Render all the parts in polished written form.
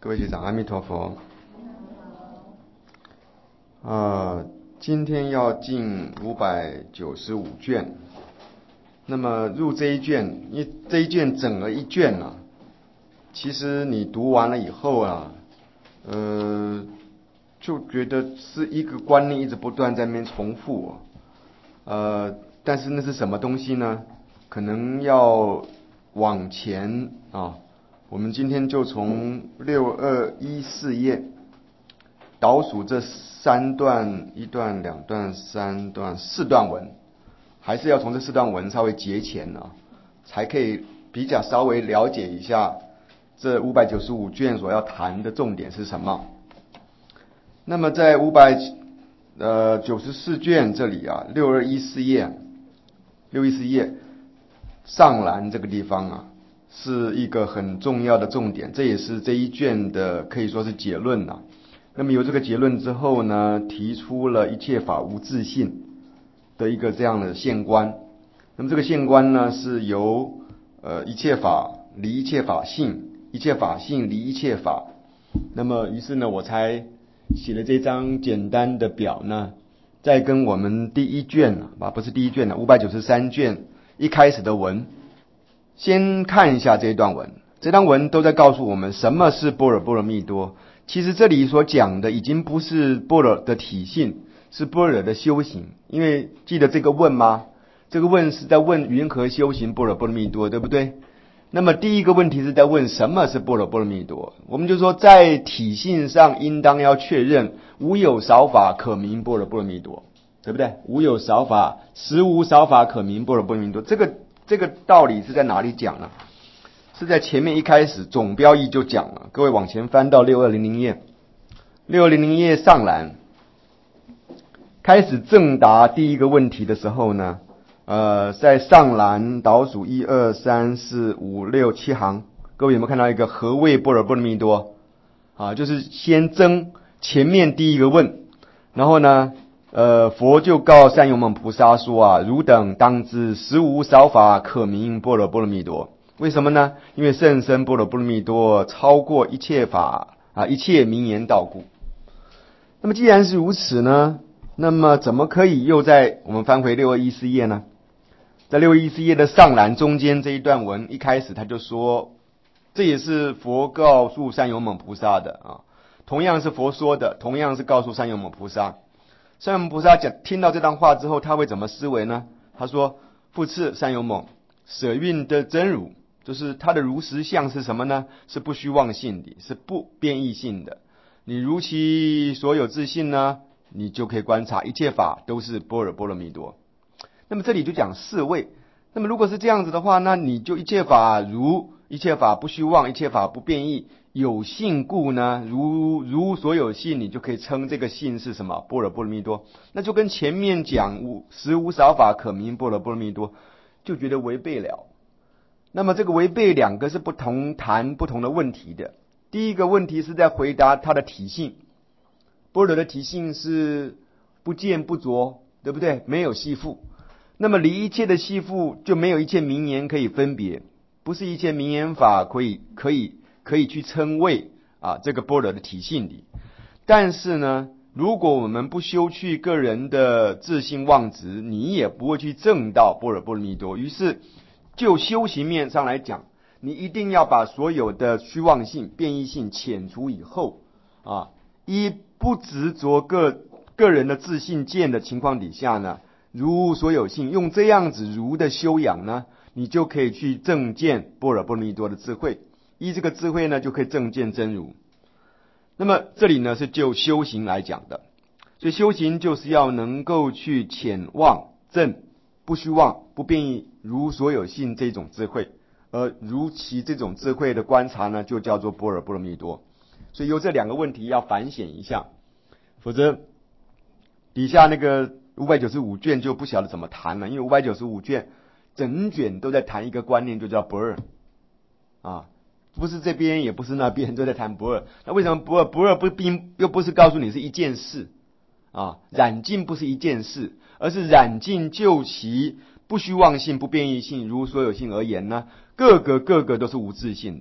各位学长，阿弥陀佛。今天要进595卷。那么入这一卷，因为这一卷整个一卷啊，其实你读完了以后啊，就觉得是一个观念一直不断在那边重复。但是那是什么东西呢？可能要往前啊。我们今天就从6214页倒数这3段，1段、2段、3段、4段文，还是要从这4段文稍微节前啊，才可以比较稍微了解一下这595卷所要谈的重点是什么。那么在594卷这里啊，6214页上栏这个地方啊，是一个很重要的重点，这也是这一卷的可以说是结论了。那么有这个结论之后呢，提出了一切法无自性的一个这样的现观。那么这个现观呢，是由一切法离一切法性，一切法性离一切法。那么于是呢，我才写了这张简单的表呢，再跟我们第一卷不是第一卷593卷一开始的文先看一下这一段文。这段文都在告诉我们什么是般若波罗蜜多。其实这里所讲的已经不是般若的体性，是般若的修行。因为记得这个问吗？这个问是在问云何修行般若波罗蜜多，对不对？那么第一个问题是在问什么是般若波罗蜜多。我们就说在体性上应当要确认无有少法可名般若波罗蜜多，对不对？无有少法，实无少法可名般若波罗蜜多。这个道理是在哪里讲呢？是在前面一开始总标义就讲了。各位往前翻到6200页，6200页上栏开始正答第一个问题的时候呢，在上栏倒数1、2、3、4、5、6、7行，各位有没有看到一个何谓般若波罗蜜多？就是先征前面第一个问，然后呢，佛就告善友们菩萨说汝等当知实无少法可名般若波罗蜜多。为什么呢？因为甚深般若波罗蜜多超过一切法一切名言道故。那么既然是如此呢，那么怎么可以又在我们翻回6214页呢？在6214页的上栏中间这一段文一开始他就说，这也是佛告诉善友们菩萨的同样是佛说的，同样是告诉善友们菩萨。善友们菩萨听到这段话之后，他会怎么思维呢？他说：复次善友们，舍运的真如，就是他的如实相是什么呢？是不虚妄性的，是不变异性的。你如其所有自性呢，你就可以观察一切法都是般若波罗蜜多。那么这里就讲四位。那么如果是这样子的话，那你就一切法如一切法不虚妄，一切法不变异，有性故呢，如所有性，你就可以称这个性是什么？般若波罗蜜多。那就跟前面讲实无少法可名般若波罗蜜多，就觉得违背了。那么这个违背两个是谈不同的问题的。第一个问题是在回答它的体性，般若的体性是不见不着，对不对？没有系缚。那么离一切的系缚，就没有一切名言可以分别，不是一切名言法可以去称谓这个般若的体性里。但是呢，如果我们不修去个人的自性妄执，你也不会去证到般若波罗蜜多。于是就修行面上来讲，你一定要把所有的虚妄性、变异性遣除以后依不执着个人的自性见的情况底下呢，如所有性，用这样子如的修养呢，你就可以去证见般若波罗蜜多的智慧。依这个智慧呢，就可以证见真如。那么这里呢是就修行来讲的，所以修行就是要能够去遣妄证不虚妄不变异如所有性这种智慧，而如其这种智慧的观察呢，就叫做般若波罗蜜多。所以由这两个问题要反省一下，否则底下那个595卷就不晓得怎么谈了。因为595卷整卷都在谈一个观念，就叫不二不是这边也不是那边，都在谈不二。那为什么不二？不二又不是告诉你是一件事染净不是一件事，而是染净就其不虚妄性不变异性如所有性而言呢，各个都是无自性的。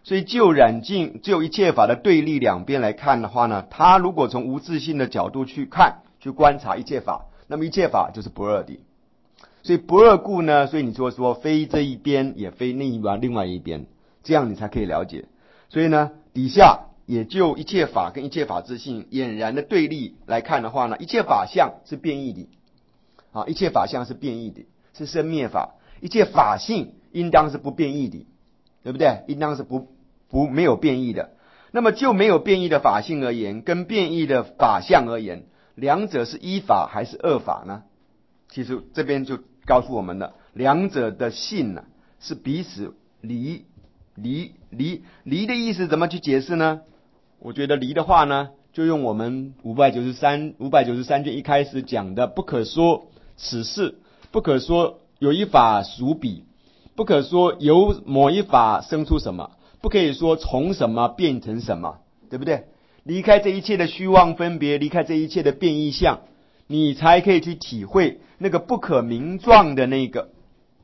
所以就一切法的对立两边来看的话呢，他如果从无自性的角度去看去观察一切法，那么一切法就是不二的。所以不二故呢，所以你说非这一边也非另外一边，这样你才可以了解。所以呢，底下也就一切法跟一切法自性俨然的对立来看的话呢，一切法相是变异的啊，一切法相是变异的，是生灭法；一切法性应当是不变异的，对不对？应当是没有变异的。那么就没有变异的法性而言，跟变异的法相而言，两者是一法还是二法呢？其实这边就告诉我们了，两者的性呢是彼此离的意思怎么去解释呢？我觉得离的话呢，就用我们593卷一开始讲的，不可说此事，不可说有一法属彼，不可说由某一法生出什么，不可以说从什么变成什么，对不对？离开这一切的虚妄分别，离开这一切的变异相，你才可以去体会那个不可名状的那个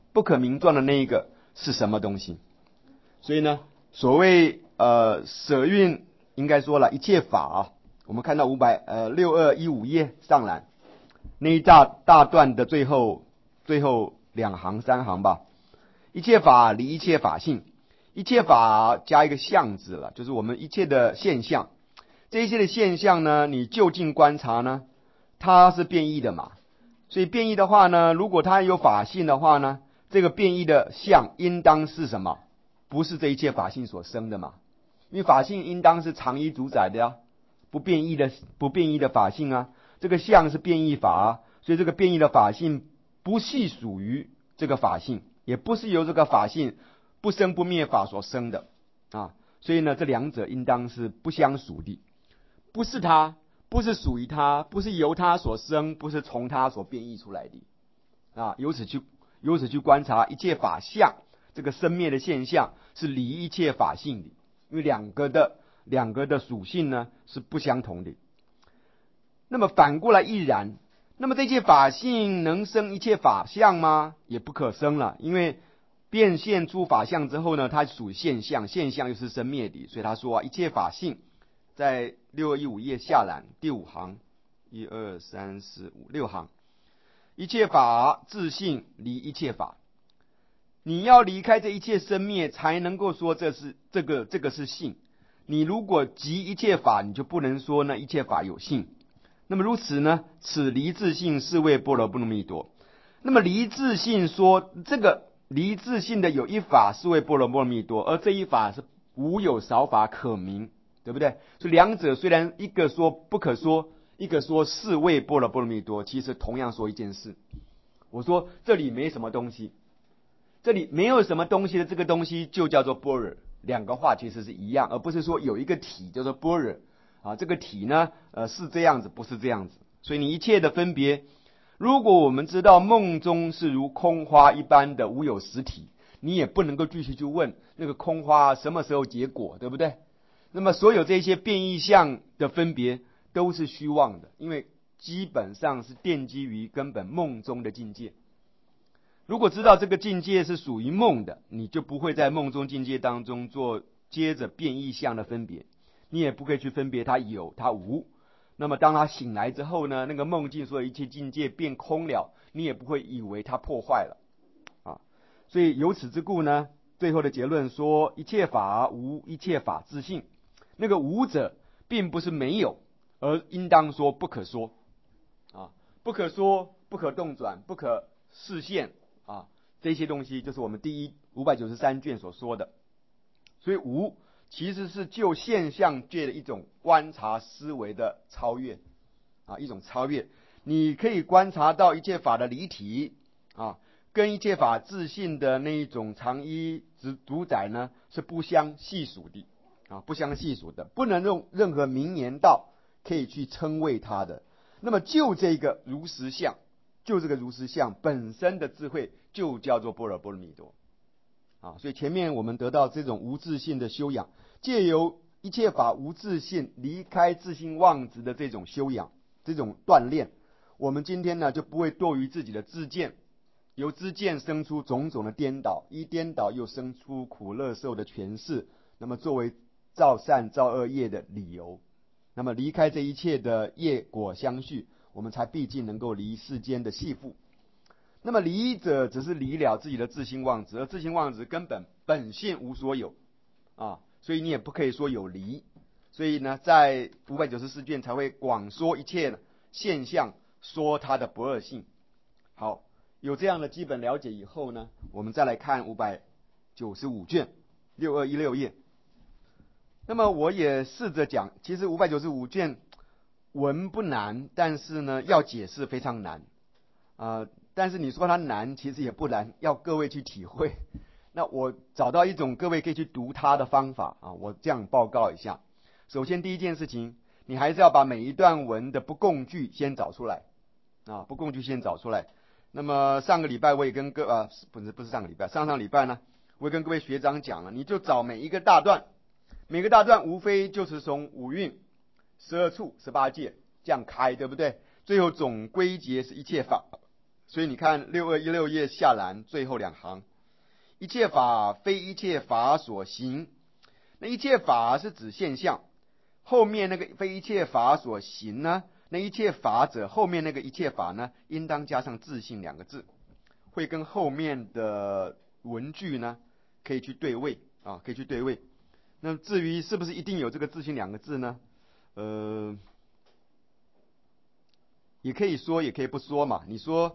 是什么东西。所以呢，所谓舍运，应该说了一切法啊，我们看到6215页上栏那一大段的最后2行3行吧，一切法离一切法性，一切法加一个相字了，就是我们一切的现象。这一切的现象呢，你就近观察呢，它是变异的嘛，所以变异的话呢，如果它有法性的话呢，这个变异的相应当是什么？不是这一切法性所生的嘛，因为法性应当是常一主宰的呀，不变异的法性啊，这个相是变异法啊，所以这个变异的法性不系属于这个法性，也不是由这个法性不生不灭法所生的啊，所以呢，这两者应当是不相属的，不是它，不是属于它，不是由它所生，不是从它所变异出来的啊。由此去观察一切法相，这个生灭的现象是离一切法性的，因为两个的属性呢是不相同的。那么反过来亦然，那么这些法性能生一切法相吗？也不可生了，因为变现出法相之后呢，它属于现象，现象又是生灭的，所以他说一切法性，在6215页下栏第5行，1、2、3、4、5、6行，一切法自性离一切法，你要离开这一切生灭，才能够说这个是性。你如果即一切法，你就不能说呢一切法有性。那么如此呢，此离自性是谓般若波罗蜜多。那么离自性说这个离自性的有一法是谓般若波罗蜜多，而这一法是无有少法可名，对不对？所以两者虽然一个说不可说，一个说是谓般若波罗蜜多，其实同样说一件事。我说这里没什么东西，这里没有什么东西的这个东西就叫做般若，两个话其实是一样，而不是说有一个体叫做般若啊，这个体呢是这样子，不是这样子。所以你一切的分别，如果我们知道梦中是如空花一般的无有实体，你也不能够继续去问那个空花什么时候结果，对不对？那么所有这些变异相的分别都是虚妄的，因为基本上是奠基于根本梦中的境界。如果知道这个境界是属于梦的，你就不会在梦中境界当中做接着变异相的分别，你也不可以去分别它有它无。那么当他醒来之后呢，那个梦境所有一切境界变空了，你也不会以为它破坏了啊。所以由此之故呢，最后的结论说一切法无一切法自性，那个无者并不是没有，而应当说不可说啊，不可说，不可动转，不可示现啊，这些东西就是我们第593卷所说的。所以无其实是就现象界的一种观察思维的超越啊，一种超越。你可以观察到一切法的离体啊，跟一切法自性的那一种常一主宰呢是不相系属的啊，不相系属的，不能用任何名言道可以去称谓它的。那么就这个如实相，就这个如实相本身的智慧，就叫做般若波罗蜜多啊。所以前面我们得到这种无自性的修养，借由一切法无自性，离开自性妄执的这种修养，这种锻炼，我们今天呢就不会堕于自己的自见，由自见生出种种的颠倒，一颠倒又生出苦乐受的诠释， 那么作为造善造恶业的理由。那么离开这一切的业果相续，我们才毕竟能够离世间的系缚。那么离者只是离了自己的自性妄执，而自性妄执根本本性无所有啊，所以你也不可以说有离。所以呢，在594卷才会广说一切现象，说它的不二性。好，有这样的基本了解以后呢，我们再来看595卷6216页。那么我也试着讲，其实595卷文不难，但是呢要解释非常难但是你说它难，其实也不难，要各位去体会。那我找到一种各位可以去读它的方法我这样报告一下。首先第一件事情，你还是要把每一段文的不共句先找出来不共句先找出来。那么上个礼拜我也跟不是上个礼拜，上礼拜呢，我也跟各位学长讲了，你就找每一个大段，每个大段无非就是从五蕴、12处、18界这样开，对不对？最后总归结是一切法。所以你看6216页下栏最后两行，一切法非一切法所行。那一切法是指现象，后面那个非一切法所行呢，那一切法者后面那个一切法呢，应当加上自性两个字，会跟后面的文句呢可以去对位可以去对位。那至于是不是一定有这个自性两个字呢？也可以说也可以不说嘛。你说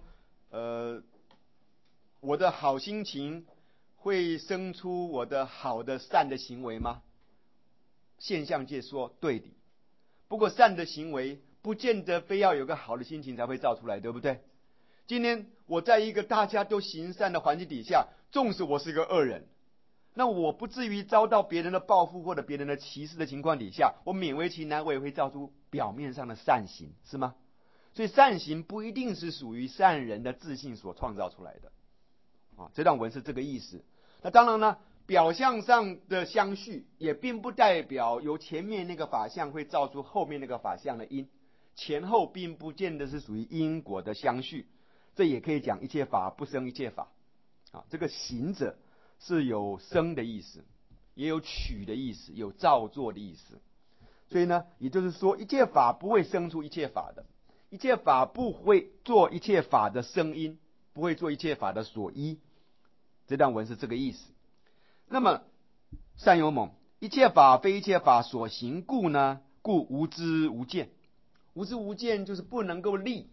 我的好心情会生出我的好的善的行为吗？现象界说对的，不过善的行为不见得非要有个好的心情才会造出来，对不对？今天我在一个大家都行善的环境底下，纵使我是一个恶人，那我不至于遭到别人的报复或者别人的歧视的情况底下，我勉为其难，我也会造出表面上的善行，是吗？所以善行不一定是属于善人的自信所创造出来的这段文是这个意思。那当然呢，表象上的相续也并不代表由前面那个法相会造出后面那个法相的因，前后并不见得是属于因果的相续。这也可以讲一切法不生一切法这个行者是有生的意思，也有取的意思，有造作的意思。所以呢，也就是说一切法不会生出一切法的，一切法不会做一切法的生因，不会做一切法的所依。这段文是这个意思。那么善有猛，一切法非一切法所行故呢，故无知无见。无知无见就是不能够立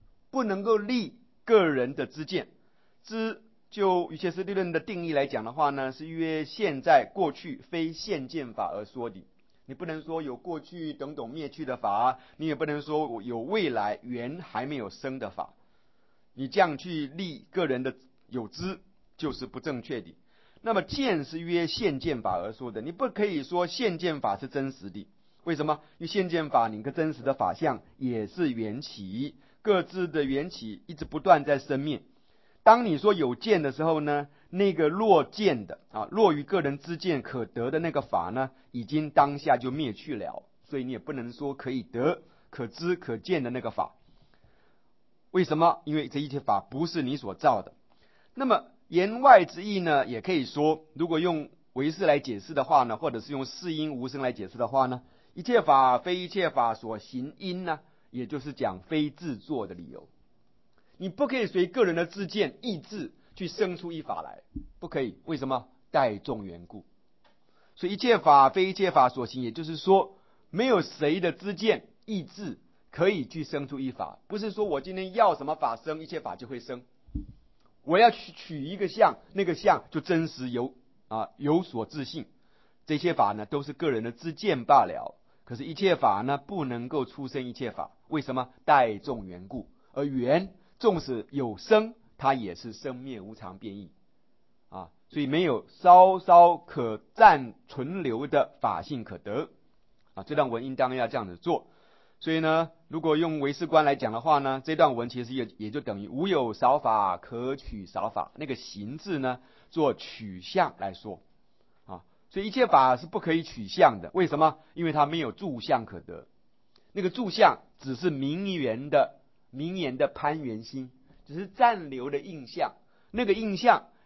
个人的知见。知就瑜伽师地论的定义来讲的话呢，是约现在过去非现见法而说的。你不能说有过去等等灭去的法，你也不能说有未来原还没有生的法。你这样去立个人的有知，就是不正确的。那么见是约现见法而说的，你不可以说现见法是真实的。为什么？因为现见法你跟真实的法相也是缘起，各自的缘起一直不断在生灭。当你说有见的时候呢，那个落见的落于个人之见可得的那个法呢，已经当下就灭去了，所以你也不能说可以得可知可见的那个法。为什么？因为这一切法不是你所造的。那么言外之意呢，也可以说，如果用唯识来解释的话呢，或者是用世因无生来解释的话呢，一切法非一切法所行因呢，也就是讲非自作的理由。你不可以随个人的自见意志去生出一法来，不可以。为什么？代众缘故。所以一切法非一切法所行，也就是说，没有谁的知见意志可以去生出一法。不是说我今天要什么法生，一切法就会生。我要去取一个相，那个相就真实有所自性。这些法呢，都是个人的知见罢了。可是，一切法呢，不能够出生一切法。为什么？代众缘故。而缘纵使有生，它也是生灭无常变异所以没有稍稍可暂存留的法性可得这段文应当要这样子做。所以呢，如果用唯识观来讲的话呢，这段文其实也就等于无有少法可取少法，那个行字呢做取向来说所以一切法是不可以取向的。为什么？因为它没有住相可得。那个住相只是名言的攀缘心，只是暂留的印象。那个印象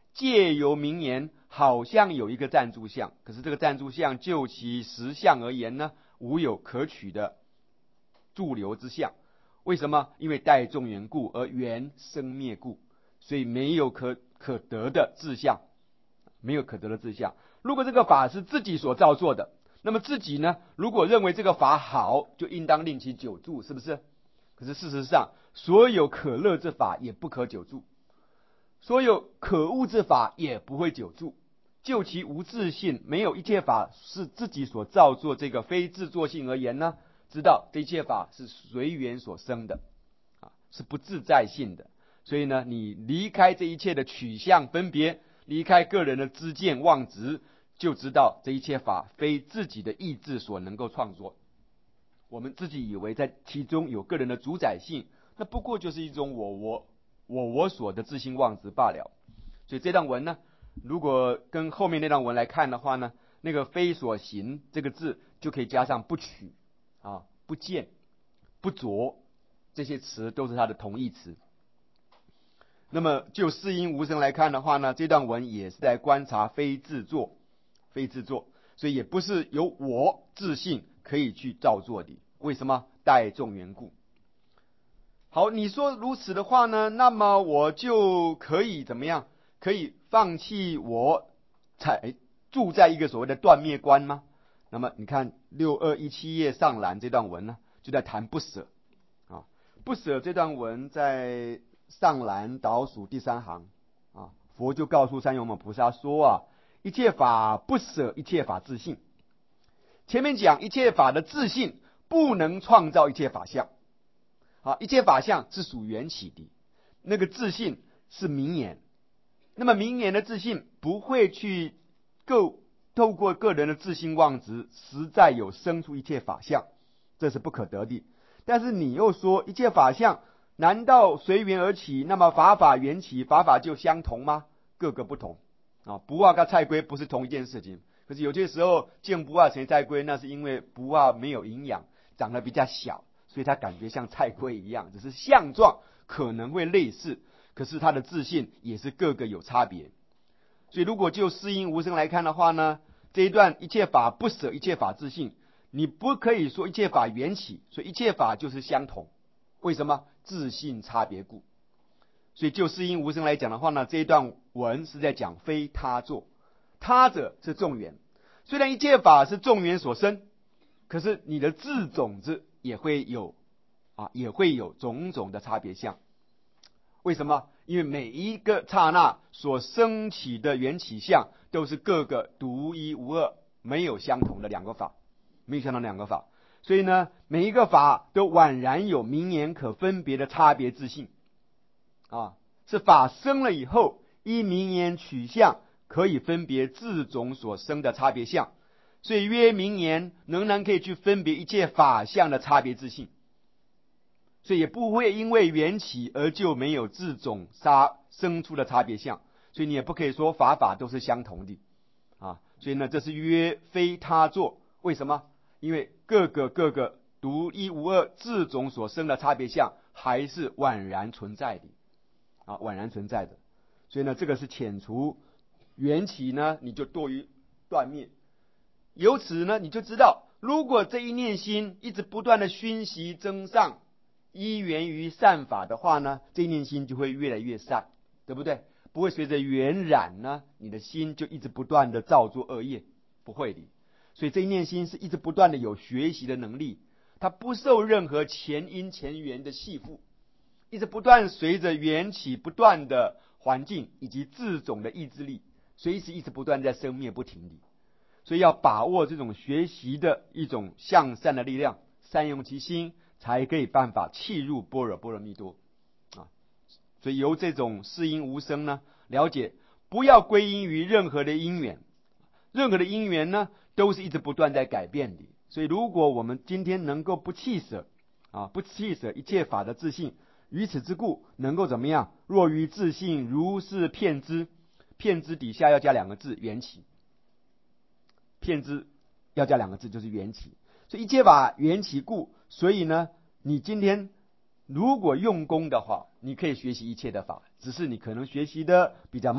借由名言好像有一个暂住相，可是这个暂住相就其实相而言呢，无有可取的驻留之相。为什么？因为待众缘故，而缘生灭故，所以没有可得的志向，没有可得的志向。如果这个法是自己所造作的，那么自己呢，如果认为这个法好，就应当令其久住，是不是？可是事实上，所有可乐之法也不可久住，所有可恶之法也不会久住。就其无自性，没有一切法是自己所造作这个非自作性而言呢，知道这一切法是随缘所生的，是不自在性的。所以呢，你离开这一切的取向分别，离开个人的知见妄执，就知道这一切法非自己的意志所能够创作。我们自己以为在其中有个人的主宰性，那不过就是一种我所的自性妄执罢了。所以这段文呢，如果跟后面那段文来看的话呢，那个非所行这个字就可以加上不取不见、不着，这些词都是它的同义词。那么就世因无声来看的话呢，这段文也是在观察非自作，所以也不是由我自性可以去造作的。为什么？待众缘故。好，你说如此的话呢，那么我就可以怎么样？可以放弃我才住在一个所谓的断灭观吗？那么你看6217页上栏这段文呢，就在谈不舍不舍这段文在上栏倒数第3行佛就告诉三勇猛菩萨说一切法不舍，一切法自性。前面讲一切法的自性不能创造一切法相一切法相是属缘起的，那个自性是名言。那么名言的自性不会去透过个人的自性妄执实在有生出一切法相，这是不可得的。但是你又说一切法相难道随缘而起，那么法缘起，法就相同吗？各个不同不二跟菜龟不是同一件事情。可是有些时候见不二成菜龟，那是因为不二没有营养，长得比较小，所以它感觉像菜龟一样，只是相状可能会类似，可是它的自性也是各个有差别。所以如果就世因无声来看的话呢，这一段一切法不舍，一切法自性，你不可以说一切法缘起，所以一切法就是相同。为什么？自性差别故。所以就世因无声来讲的话呢，这一段文是在讲非他作，他者是众缘。虽然一切法是众缘所生，可是你的自种子也会有种种的差别相。为什么？因为每一个刹那所升起的缘起相都是各个独一无二，没有相同的两个法，所以呢，每一个法都宛然有名言可分别的差别自性是法生了以后，依名言取相可以分别自种所生的差别相，所以约名言仍然可以去分别一切法相的差别自性，所以也不会因为缘起而就没有自种生出的差别相，所以你也不可以说法都是相同的所以呢，这是约非他作。为什么？因为各个独一无二自种所生的差别相还是宛然存在的宛然存在的。所以呢，这个是遣除缘起呢，你就堕于断灭。由此呢，你就知道，如果这一念心一直不断的熏习增上，依缘于善法的话呢，这一念心就会越来越善，对不对？不会随着缘染呢，你的心就一直不断的造作恶业，不会的。所以这一念心是一直不断的有学习的能力，它不受任何前因前缘的系缚，一直不断随着缘起不断的环境以及自种的意志力，随时一直不断在生灭不停的。所以要把握这种学习的一种向善的力量，善用其心，才可以办法契入般若波罗蜜多所以由这种世因无声呢，了解不要归因于任何的因缘，任何的因缘呢都是一直不断在改变的。所以如果我们今天能够不弃舍一切法的自性，于此之故能够怎么样？若于自性如是遍知，遍知底下要加2个字，缘起。遍知要加2个字，就是缘起。所以一切法缘起故，所以呢，你今天如果用功的话，你可以学习一切的法，只是你可能学习的比较慢，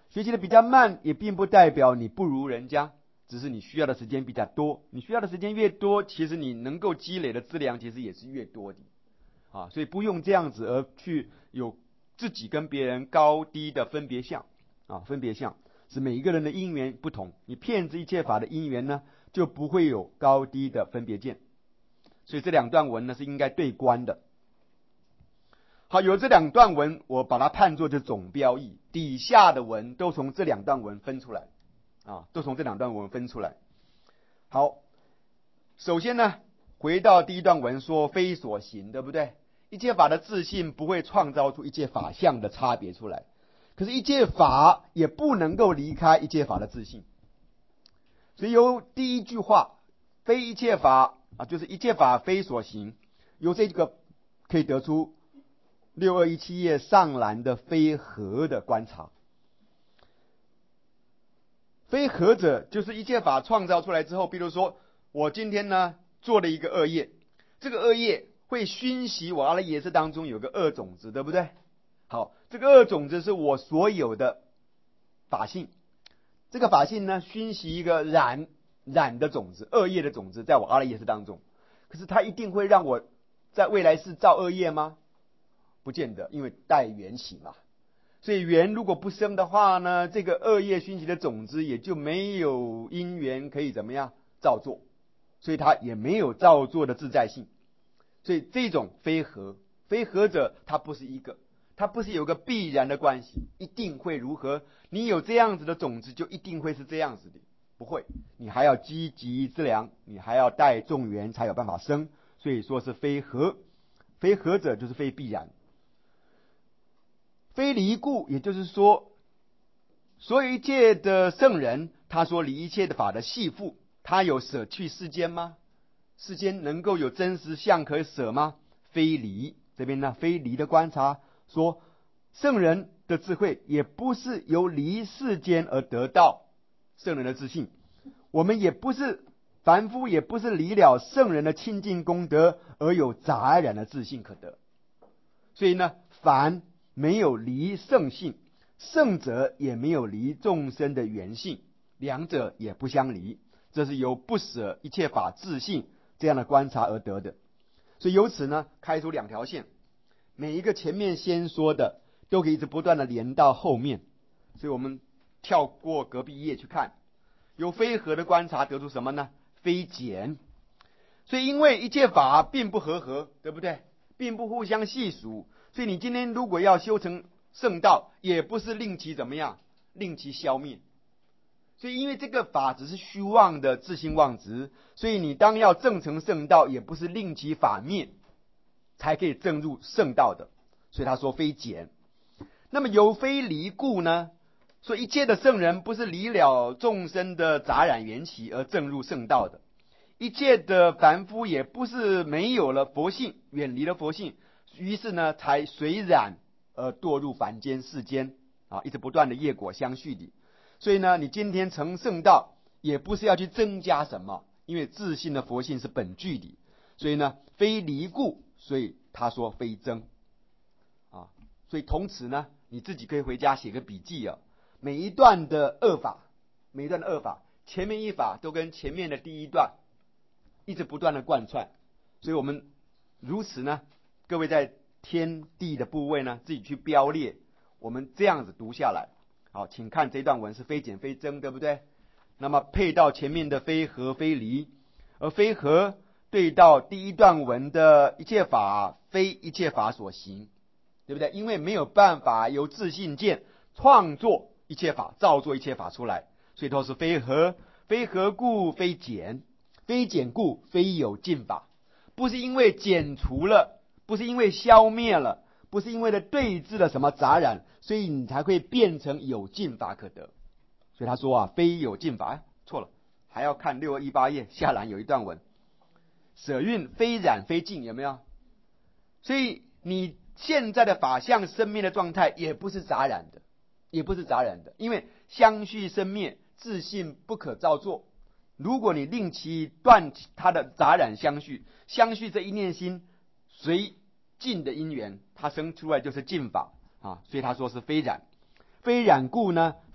学习的比较慢，也并不代表你不如人家，只是你需要的时间比较多。你需要的时间越多，其实你能够积累的资粮其实也是越多的啊。所以不用这样子而去有自己跟别人高低的分别相啊。分别相是每一个人的因缘不同，你骗知一切法的因缘呢，就不会有高低的分别见。所以这两段文呢是应该对观的。好，有这两段文，我把它判作是总标义，底下的文都从这两段文分出来啊，都从这两段文分出来。好，首先呢，回到第一段文说非所行，对不对？一切法的自性不会创造出一切法相的差别出来，可是，一切法也不能够离开一切法的自性。所以由第一句话“非一切法”啊，就是一切法非所行，由这个可以得出6217页上栏的非合的观察。非合者就是一切法创造出来之后，比如说我今天呢做了一个恶业，这个恶业会熏习我阿赖耶识当中有个恶种子，对不对？好，这个恶种子是我所有的法性，这个法性呢熏习一个染的种子，恶业的种子在我阿赖耶识当中，可是它一定会让我在未来世造恶业吗？不见得，因为待缘起嘛。所以缘如果不生的话呢，这个恶业熏习的种子也就没有因缘可以怎么样造作，所以它也没有造作的自在性。所以这种非合，非合者它不是一个，它不是有个必然的关系，一定会如何？你有这样子的种子，就一定会是这样子的，不会，你还要积极资粮，你还要带众缘才有办法生。所以说是非合，非合者就是非必然。非离故，也就是说，所有一切的圣人，他说离一切的法的系缚，他有舍去世间吗？世间能够有真实相可舍吗？非离。这边呢，非离的观察说，圣人的智慧也不是由离世间而得到圣人的自信，我们也不是凡夫，也不是离了圣人的清净功德而有杂染的自信可得。所以呢，凡没有离圣性，圣者也没有离众生的原性，两者也不相离。这是由不舍一切法自性这样的观察而得的。所以由此呢，开出两条线，每一个前面先说的都可以一直不断的连到后面。所以我们跳过隔壁页去看，由非合的观察得出什么呢？非减。所以因为一切法并不合，对不对？并不互相系属，所以你今天如果要修成圣道，也不是令其怎么样，令其消灭。所以因为这个法只是虚妄的自性妄执，所以你当要证成圣道，也不是令其法灭才可以证入圣道的。所以他说非减。那么由非离故呢，说一切的圣人不是离了众生的杂染缘起而证入圣道的，一切的凡夫也不是没有了佛性，远离了佛性，于是呢才随染而堕入凡间世间啊，一直不断的业果相续的。所以呢，你今天成圣道，也不是要去增加什么，因为自信的佛性是本具的。所以呢，非离故，所以他说非增啊。所以同此呢，你自己可以回家写个笔记啊。每一段的恶法，前面一法都跟前面的第一段一直不断的贯穿。所以我们如此呢，各位在天地的部位呢，自己去标列，我们这样子读下来。好，请看这段文是非减非增，对不对？那么配到前面的非合非离，而非合对到第一段文的一切法非一切法所行，对不对？因为没有办法由自性见创作一切法，造作一切法出来，所以都是非合。非合故非减，非减故非有尽法。不是因为减除了，不是因为消灭了，不是因为的对治了什么杂染，所以你才会变成有尽法可得。所以他说啊，非有尽法，错了，还要看6218页下栏有一段文，舍蕴非染非尽，有没有？所以你现在的法相生灭的状态也不是杂染的，因为相续生灭，自性不可造作。如果你令其断它的杂染相续这一念心随尽的因缘，它生出来就是尽法啊。所以他说是非染，非染故呢，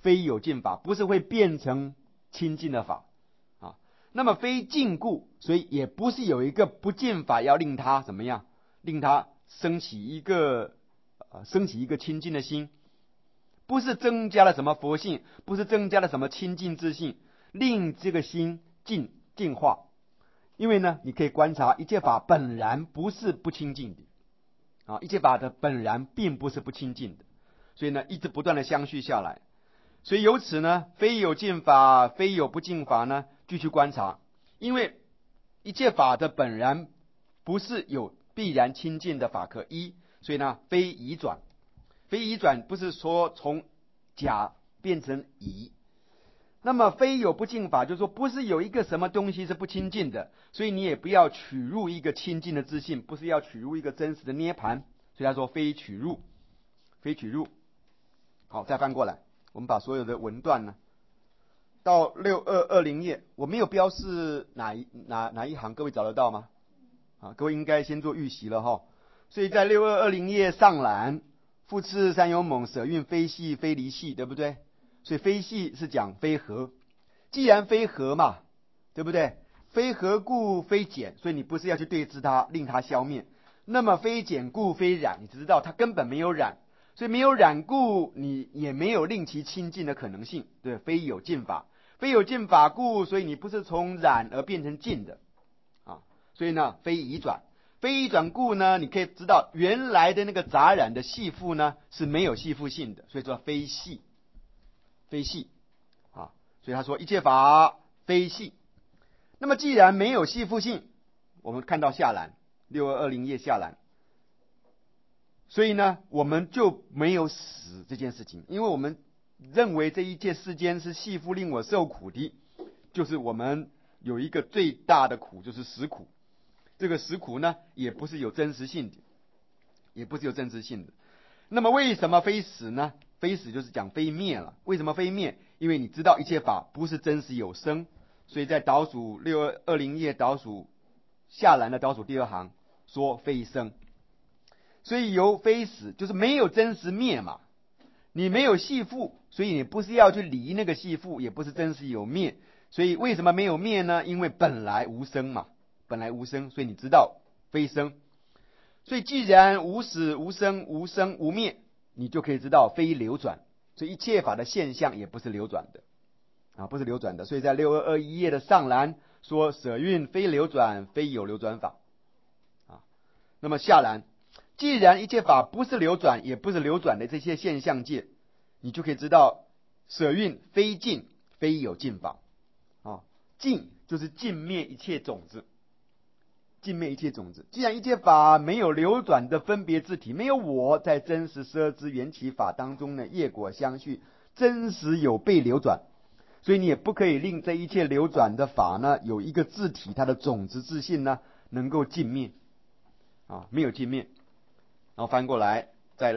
非有尽法，不是会变成清净的法啊。那么非尽故，所以也不是有一个不尽法要令他怎么样，令他升起一个清净的心，不是增加了什么佛性，不是增加了什么清净自性，令这个心净化。因为呢，你可以观察一切法本然不是不清净的啊，一切法的本然并不是不清净的，所以呢，一直不断的相续下来。所以由此呢，非有尽法，非有不尽法呢，继续观察，因为一切法的本然不是有必然清净的法可依，所以呢，非移转。非移转不是说从假变成移。那么非有不净法，就是说不是有一个什么东西是不清净的，所以你也不要取入一个清净的自性，不是要取入一个真实的涅槃。所以他说非取入，非取入。好，再翻过来，我们把所有的文段呢，到6220页，我没有标示哪一行，各位找得到吗？啊，各位应该先做预习了哈。所以在6220页上栏，复次三有猛舍运非系非离系，对不对？所以非系是讲非合，既然非合嘛，对不对？非合故非减，所以你不是要去对治它，令它消灭。那么非减故非染，你只知道它根本没有染，所以没有染故，你也没有令其清净的可能性。对，非有尽法，非有尽法故，所以你不是从染而变成净的啊。所以呢，非移转，非移转故呢，你可以知道原来的那个杂染的系缚呢是没有系缚性的，所以说非系。非系啊，所以他说一切法非系。那么既然没有系缚性，我们看到下栏6220页下栏，所以呢，我们就没有死这件事情，因为我们认为这一切世间是系缚令我受苦的，就是我们有一个最大的苦，就是死苦。这个死苦呢，也不是有真实性的，也不是有真实性的。那么为什么非死呢？非死就是讲非灭了。为什么非灭？因为你知道一切法不是真实有生，所以在倒数6220页倒数下栏的倒数第二行说非生。所以由非死就是没有真实灭嘛，你没有系缚，所以你不是要去离那个系缚，也不是真实有灭。所以为什么没有灭呢？因为本来无生嘛，本来无生，所以你知道非生。所以既然无始无生无生无灭，你就可以知道非流转。所以一切法的现象也不是流转的啊，不是流转的。所以在6221页的上栏说舍运非流转，非有流转法啊。那么下栏，既然一切法不是流转，也不是流转的这些现象界，你就可以知道舍运非尽，非有尽法啊。尽就是尽灭一切种子。尽灭一切种子。既然一切法没有流转的分别自体，没有我在真实摄之缘起法当中呢，业果相续，真实有被流转，所以你也不可以令这一切流转的法呢有一个自体，它的种子自性呢能够尽灭啊，没有尽灭。然后翻过来，在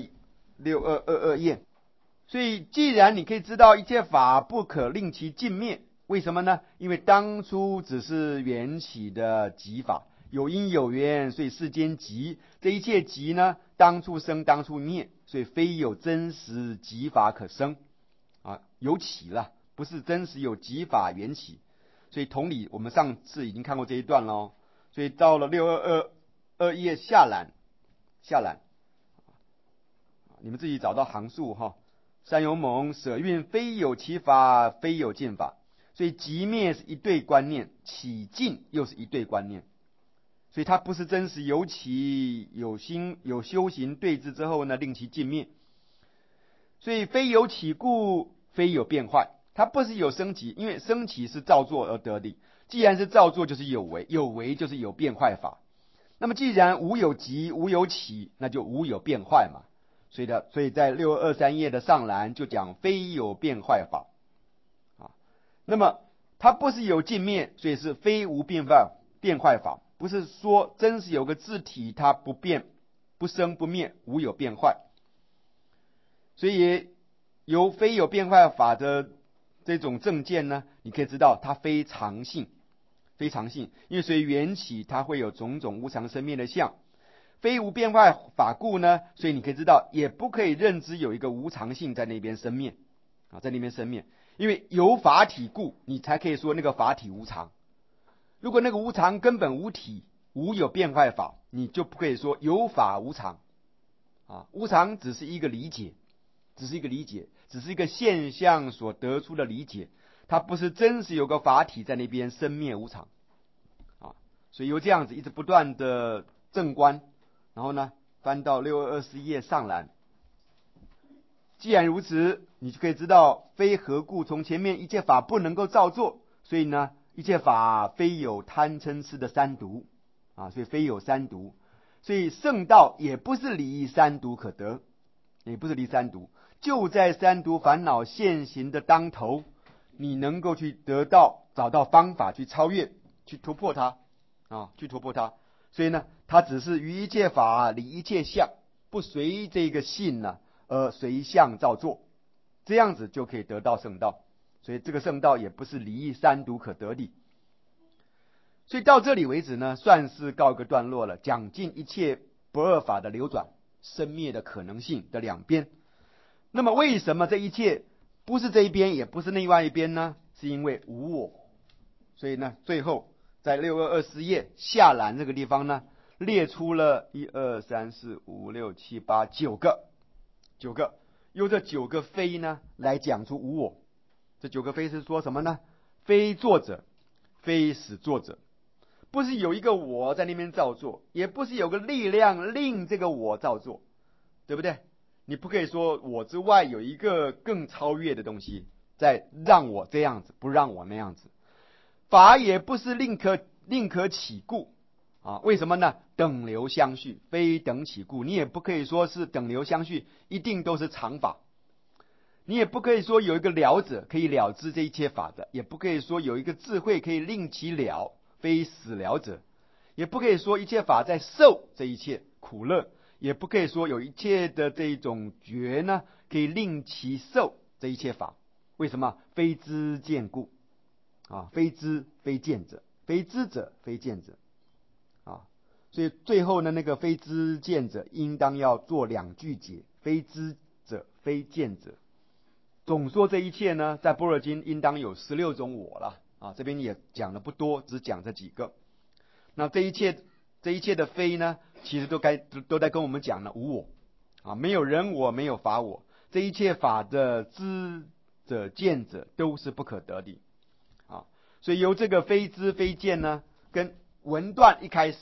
6222页，所以既然你可以知道一切法不可令其尽灭。为什么呢？因为当初只是缘起的集法，有因有缘，所以世间集，这一切集呢，当初生当初灭，所以非有真实集法可生啊，有起了，不是真实有集法缘起。所以同理，我们上次已经看过这一段喽。所以到了6222页下栏，你们自己找到行数哈。三有猛舍运非有其法，非有尽法。所以即灭是一对观念，起尽又是一对观念，所以它不是真实有起有心有修行对治之后呢，令其尽灭。所以非有起故，非有变坏，它不是有升起，因为升起是造作而得的。既然是造作，就是有为，有为就是有变坏法。那么既然无有极，无有起，那就无有变坏嘛。所以在6223页的上栏就讲非有变坏法。那么它不是有尽灭，所以是非无变坏法，不是说真是有个自体它不变不生不灭，无有变坏。所以由非有变坏法的这种正见呢，你可以知道它非常性，非常性，因为随缘起它会有种种无常生灭的相，非无变坏法故呢，所以你可以知道也不可以认知有一个无常性在那边生灭啊，在那边生灭。因为有法体故，你才可以说那个法体无常。如果那个无常根本无体，无有变坏法，你就不可以说有法无常。啊，无常只是一个理解，只是一个现象所得出的理解，它不是真实有个法体在那边生灭无常。啊，所以由这样子一直不断的正观，然后呢，翻到6221页上栏。既然如此，你就可以知道，非何故？从前面一切法不能够照做，所以呢，一切法非有贪嗔痴的三毒啊，所以非有三毒，所以圣道也不是离三毒可得，也不是离三毒，就在三毒烦恼现行的当头，你能够去找到方法去超越，去突破它啊，去突破它。所以呢，它只是于一切法离一切相，不随这个性呢，而随相照做，这样子就可以得到圣道。所以这个圣道也不是离三毒可得的。所以到这里为止呢，算是告一个段落了，讲尽一切不二法的流转、生灭的可能性的两边。那么为什么这一切不是这一边，也不是另外一边呢？是因为无我。所以呢，最后在6224页下栏这个地方呢，列出了1、2、3、4、5、6、7、8、9个，用这9个非呢来讲出无我。这9个非是说什么呢？非作者，非始作者，不是有一个我在那边造作，也不是有个力量令这个我造作，对不对？你不可以说我之外有一个更超越的东西在让我这样子，不让我那样子。法也不是令可起故啊，为什么呢？等流相续，非等起故。你也不可以说是等流相续一定都是常法，你也不可以说有一个了者可以了知这一切法的，也不可以说有一个智慧可以令其了，非死了者。也不可以说一切法在受这一切苦乐，也不可以说有一切的这种觉呢可以令其受这一切法。为什么？非知见故啊，非知非见者，非知者非见者啊。所以最后呢，那个非知见者应当要做2句解，非知者非见者。总说这一切呢，在般若经应当有16种我了啊，这边也讲的不多，只讲这几个。那这一切的非呢，其实都在跟我们讲了无我啊，没有人我，没有法我，这一切法的知者见者都是不可得的啊。所以由这个非知非见呢，跟文段一开始，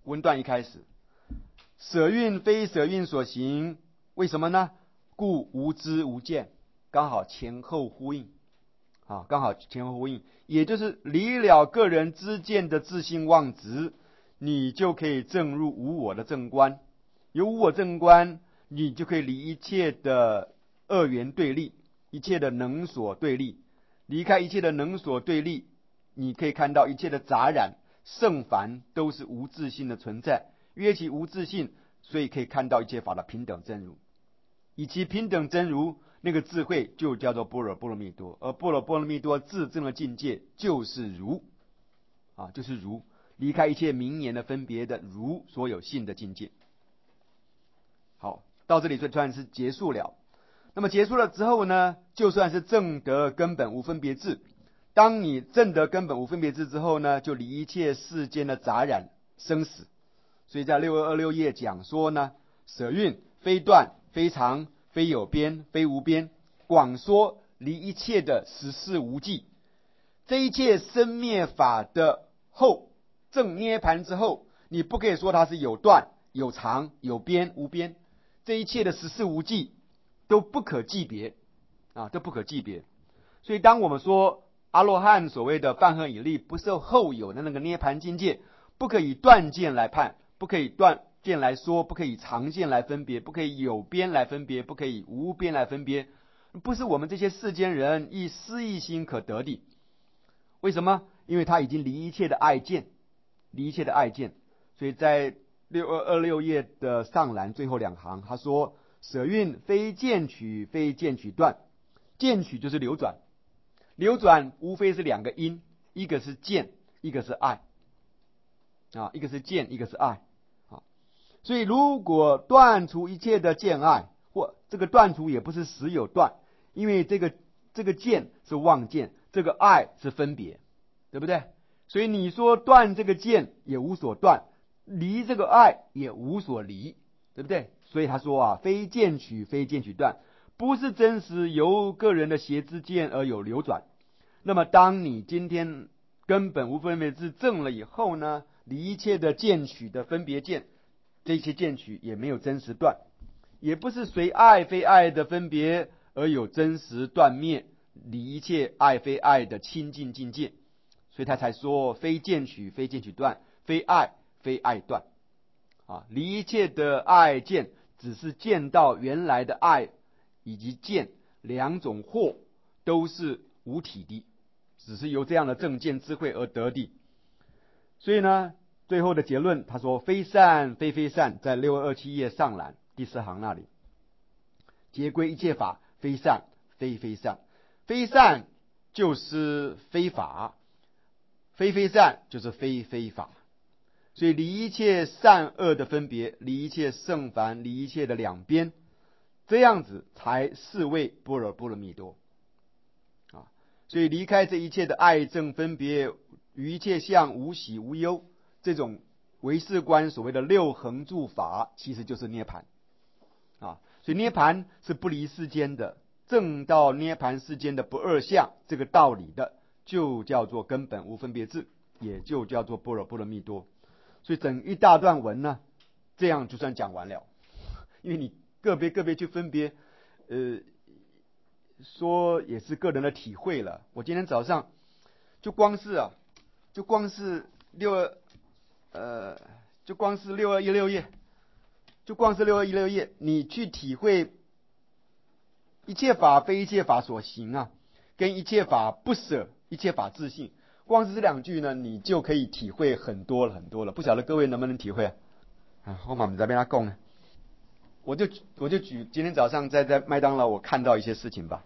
舍运非舍运所行，为什么呢？故无知无见，刚好前后呼应啊，也就是离了个人知见的自性妄执，你就可以证入无我的正观。有无我正观，你就可以离一切的二元对立，一切的能所对立，离开一切的能所对立，你可以看到一切的杂染圣凡都是无自性的存在，约其无自性，所以可以看到一切法的平等真如。以其平等真如，那个智慧就叫做般若波罗蜜多，而般若波罗蜜多自证的境界就是如啊，就是如，离开一切名言的分别的如所有性的境界。好，到这里就算是结束了。那么结束了之后呢，就算是证得根本无分别智。当你证得根本无分别智之后呢，就离一切世间的杂染生死。所以在6226页讲说呢，舍运非断非常非有边非无边，广说离一切的14无记。这一切生灭法的后正涅盘之后，你不可以说它是有断有常有边无边，这一切的14无记都不可计别啊，都不可计别。所以当我们说阿罗汉所谓的半合以立不受后有的那个涅盘境界，不可以断见来判，不可以断见来说，不可以常见来分别，不可以有边来分别，不可以无边来分别，不是我们这些世间人以思意心可得的。为什么？因为他已经离一切的爱见，所以在6226页的上栏最后2行，他说舍运非见取非见取断，见取就是流转，流转无非是2个因，一个是见，一个是爱啊，一个是见，一个是爱啊。所以如果断除一切的见爱，或这个断除也不是实有断，因为这个这个见是妄见，这个爱是分别，对不对？所以你说断这个见也无所断，离这个爱也无所离，对不对？所以他说啊，非见取，非见取断，不是真实由个人的邪知见而有流转。那么当你今天根本无分别智证了以后呢，离一切的见取的分别见，这些见取也没有真实断，也不是随爱非爱的分别而有真实断灭，离一切爱非爱的清净境界。所以他才说非见取，非见取断，非爱非爱断啊！离一切的爱见，只是见到原来的爱以及见两种惑都是无体的，只是由这样的正见智慧而得的。所以呢，最后的结论他说非善非非善，在6227页上栏第4行那里，皆归一切法，非善非非善。非善就是非法，非非善就是非非法。所以离一切善恶的分别，离一切圣凡，离一切的两边，这样子才是为般若波罗蜜多啊！所以离开这一切的爱憎分别，于一切相无喜无忧，这种唯识观所谓的六恒住法，其实就是涅槃啊！所以涅槃是不离世间的，证到涅槃世间的不二相这个道理的，就叫做根本无分别智，也就叫做般若波罗蜜多。所以整一大段文呢，这样就算讲完了。因为你个别去分别，说也是个人的体会了。我今天早上就光是6216页，就光是6216页，你去体会一切法非一切法所行啊，跟一切法不舍，一切法自性。光是这两句呢，你就可以体会很多了。不晓得各位能不能体会啊？后面我们这边来讲呢，我就举今天早上在麦当劳我看到一些事情吧。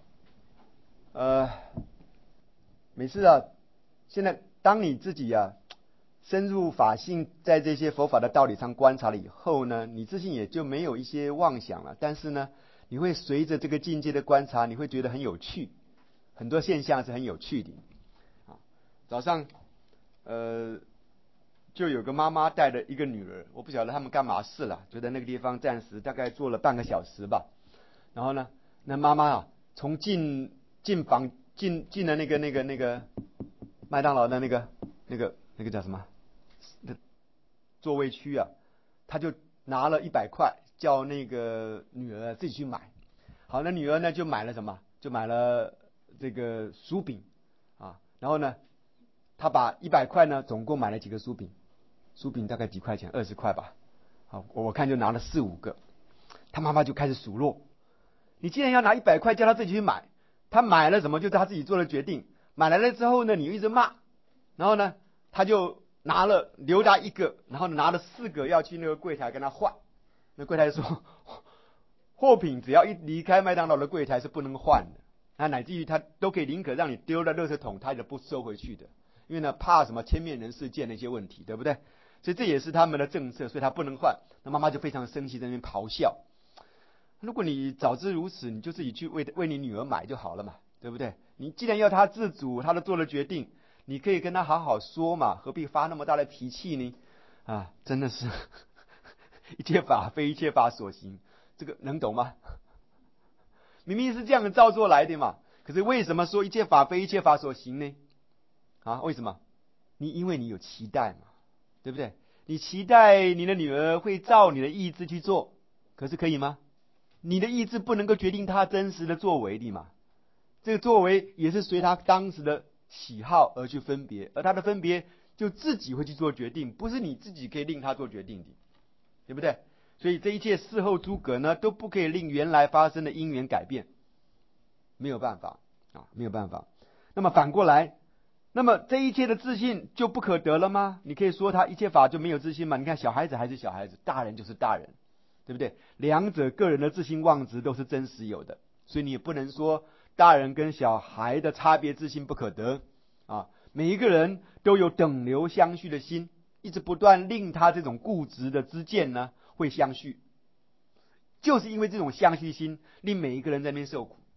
每次啊，现在当你自己啊深入法性，在这些佛法的道理上观察了以后呢，你自信也就没有一些妄想了。但是呢，你会随着这个境界的观察，你会觉得很有趣，很多现象是很有趣的。早上，就有个妈妈带着一个女儿，我不晓得他们干嘛事了，就在那个地方暂时大概坐了半个小时吧。然后呢，那妈妈啊，从进了那个麦当劳的那个叫什么座位区啊，她就拿了100块，叫那个女儿自己去买。好，那女儿呢就买了什么？就买了这个薯饼啊，然后呢，他把100块呢，总共买了几个薯饼？薯饼大概几块钱？20块吧。好，我看就拿了4、5个。他妈妈就开始数落：你既然要拿100块，叫他自己去买，他买了什么？就是他自己做了决定。买来了之后呢，你又一直骂，然后呢，他就留他1个，然后拿了4个要去那个柜台跟他换。那柜台说，货品只要一离开麦当劳的柜台是不能换的。那乃至于他都可以宁可让你丢了垃圾桶，他也不收回去的。因为呢，怕什么千面人事件的一些问题，对不对？所以这也是他们的政策，所以他不能换。那妈妈就非常生气，在那边咆哮。如果你早知如此，你就自己去为你女儿买就好了嘛，对不对？你既然要她自主，她都做了决定，你可以跟她好好说嘛，何必发那么大的脾气呢？啊，真的是一切法非一切法所行，这个能懂吗？明明是这样的照做来的嘛，可是为什么说一切法非一切法所行呢？啊，为什么？因为你有期待嘛，对不对？你期待你的女儿会照你的意志去做，可是可以吗？你的意志不能够决定她真实的作为的嘛。这个作为也是随她当时的喜好而去分别，而她的分别就自己会去做决定，不是你自己可以令她做决定的，对不对？所以这一切事后诸葛呢，都不可以令原来发生的因缘改变，没有办法啊，没有办法。那么反过来，那么这一切的自信就不可得了吗？你可以说他一切法就没有自信吗？你看小孩子还是小孩子，大人就是大人，对不对？两者个人的自信妄执都是真实有的，所以你也不能说大人跟小孩的差别自信不可得啊。每一个人都有等流相续的心，一直不断令他这种固执的知见会相续，就是因为这种相续心，令每一个人在那边受苦。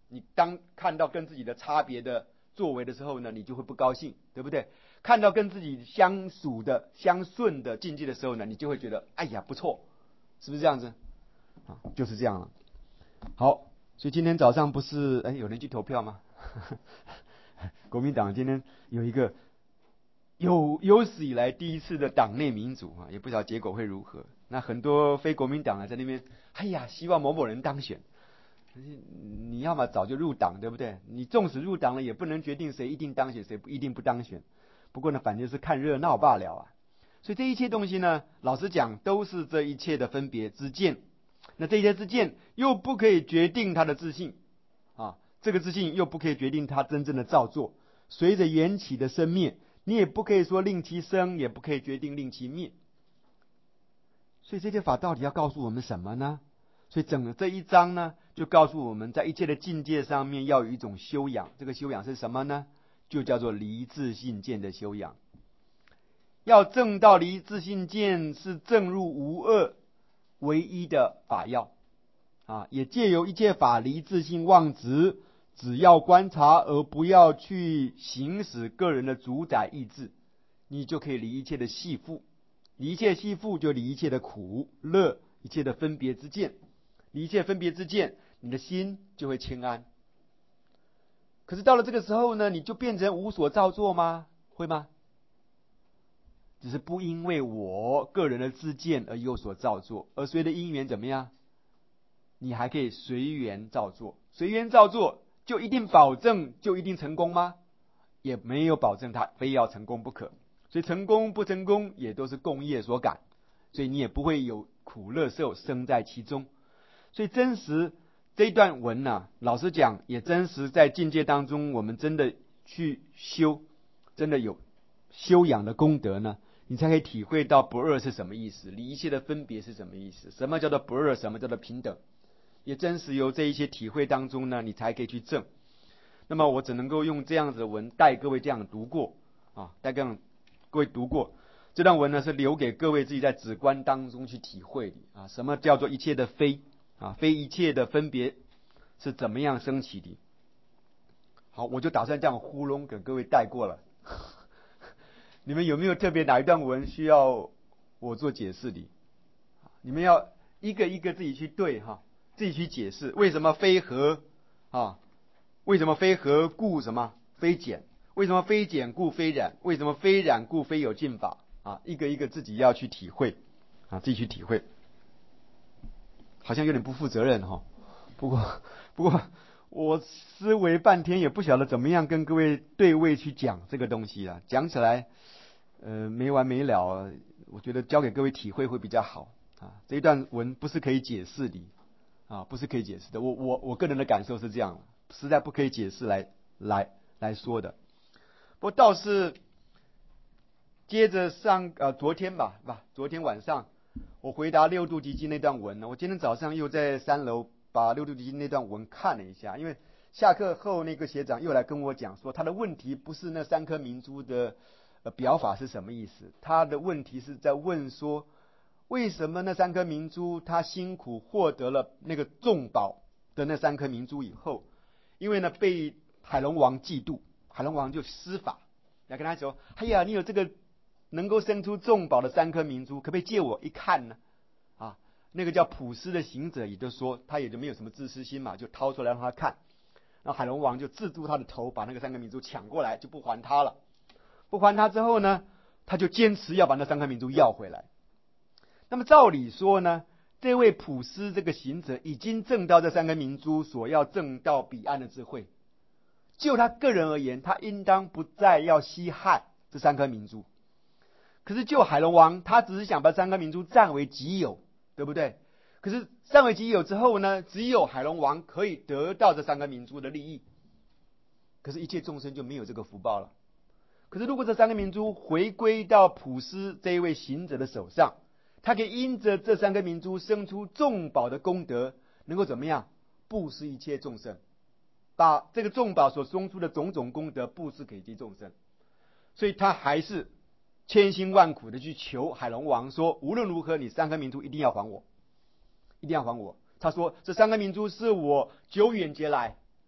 你当看到跟自己的差别的作为的时候呢，你就会不高兴，对不对？看到跟自己相属的、相顺的境界的时候呢，你就会觉得哎呀不错，是不是这样子？啊，就是这样了。好，所以今天早上不是有人去投票吗？国民党今天有一个有史以来第一次的党内民主啊，也不知道结果会如何。那很多非国民党啊在那边，哎呀，希望某某人当选。你要么早就入党，对不对？你纵使入党了，也不能决定谁一定当选，谁不一定不当选。不过呢，反正是看热闹罢了啊。所以这一切东西呢，老实讲，都是这一切的分别之见。那这些之见又不可以决定他的自信啊，这个自信又不可以决定他真正的造作。随着缘起的生灭，你也不可以说令其生，也不可以决定令其灭。所以这些法到底要告诉我们什么呢？所以整个这一章呢，就告诉我们在一切的境界上面要有一种修养。这个修养是什么呢？就叫做离自性见的修养。要证到离自性见，是证入无二唯一的法要啊，也借由一切法离自性忘执，只要观察而不要去行使个人的主宰意志，你就可以离一切的系缚。离一切系缚，就离一切的苦乐，一切的分别之见。离一切分别之见，你的心就会谦安。可是到了这个时候呢，你就变成无所造作吗？会吗？只是不因为我个人的自见而有所造作，而随着因缘怎么样？你还可以随缘造作。随缘造作就一定保证就一定成功吗？也没有保证它非要成功不可。所以成功不成功也都是共业所感，所以你也不会有苦乐受生在其中。所以真实这一段文呢，老实讲也真实在境界当中，我们真的去修，真的有修养的功德呢，你才可以体会到不二是什么意思，离一切的分别是什么意思，什么叫做不二，什么叫做平等。也真实由这一些体会当中呢，你才可以去证。那么我只能够用这样子的文带各位这样读过啊，带各位读过这段文呢，是留给各位自己在止观当中去体会的啊。什么叫做一切的非啊？非一切的分别是怎么样升起的？好，我就打算这样糊弄给各位带过了。你们有没有特别哪一段文需要我做解释的？你们要一个一个自己去对哈，自己去解释为什么非合啊？为什么非合故什么非减？为什么非减故非染？为什么非染故非有尽法？啊，一个一个自己要去体会啊，自己去体会。好像有点不负责任哈，不过我思维半天也不晓得怎么样跟各位对位去讲这个东西啊，讲起来没完没了，我觉得交给各位体会会比较好啊。这一段文不是可以解释的啊，不是可以解释的。我个人的感受是这样，实在不可以解释来说的。不过倒是接着昨天晚上我回答六度集经那段文呢，我今天早上又在3楼把六度集经那段文看了一下，因为下课后那个学长又来跟我讲说，他的问题不是那3颗明珠的表法是什么意思，他的问题是在问说，为什么那3颗明珠他辛苦获得了那个重宝的那3颗明珠以后，因为呢被海龙王嫉妒，海龙王就施法来跟他说，哎呀，你有这个能够生出重宝的3颗明珠，可不可以借我一看呢？啊，那个叫普施的行者也就说，他也就没有什么自私心嘛，就掏出来让他看。然后海龙王就制住他的头，把那个3颗明珠抢过来，就不还他了。不还他之后呢，他就坚持要把那3颗明珠要回来。那么照理说呢，这位普施这个行者已经证到这3颗明珠所要证到彼岸的智慧，就他个人而言，他应当不再要稀罕这3颗明珠。可是就海龙王，他只是想把3颗明珠占为己有，对不对？可是占为己有之后呢，只有海龙王可以得到这3颗明珠的利益，可是一切众生就没有这个福报了。可是如果这3颗明珠回归到普施这一位行者的手上，他可以因着这3颗明珠生出众宝的功德，能够怎么样布施一切众生，把这个众宝所生出的种种功德布施给这众生。所以他还是千辛万苦的去求海龙王说，无论如何你3颗明珠一定要还我，一定要还我。他说这3颗明珠是我久远劫来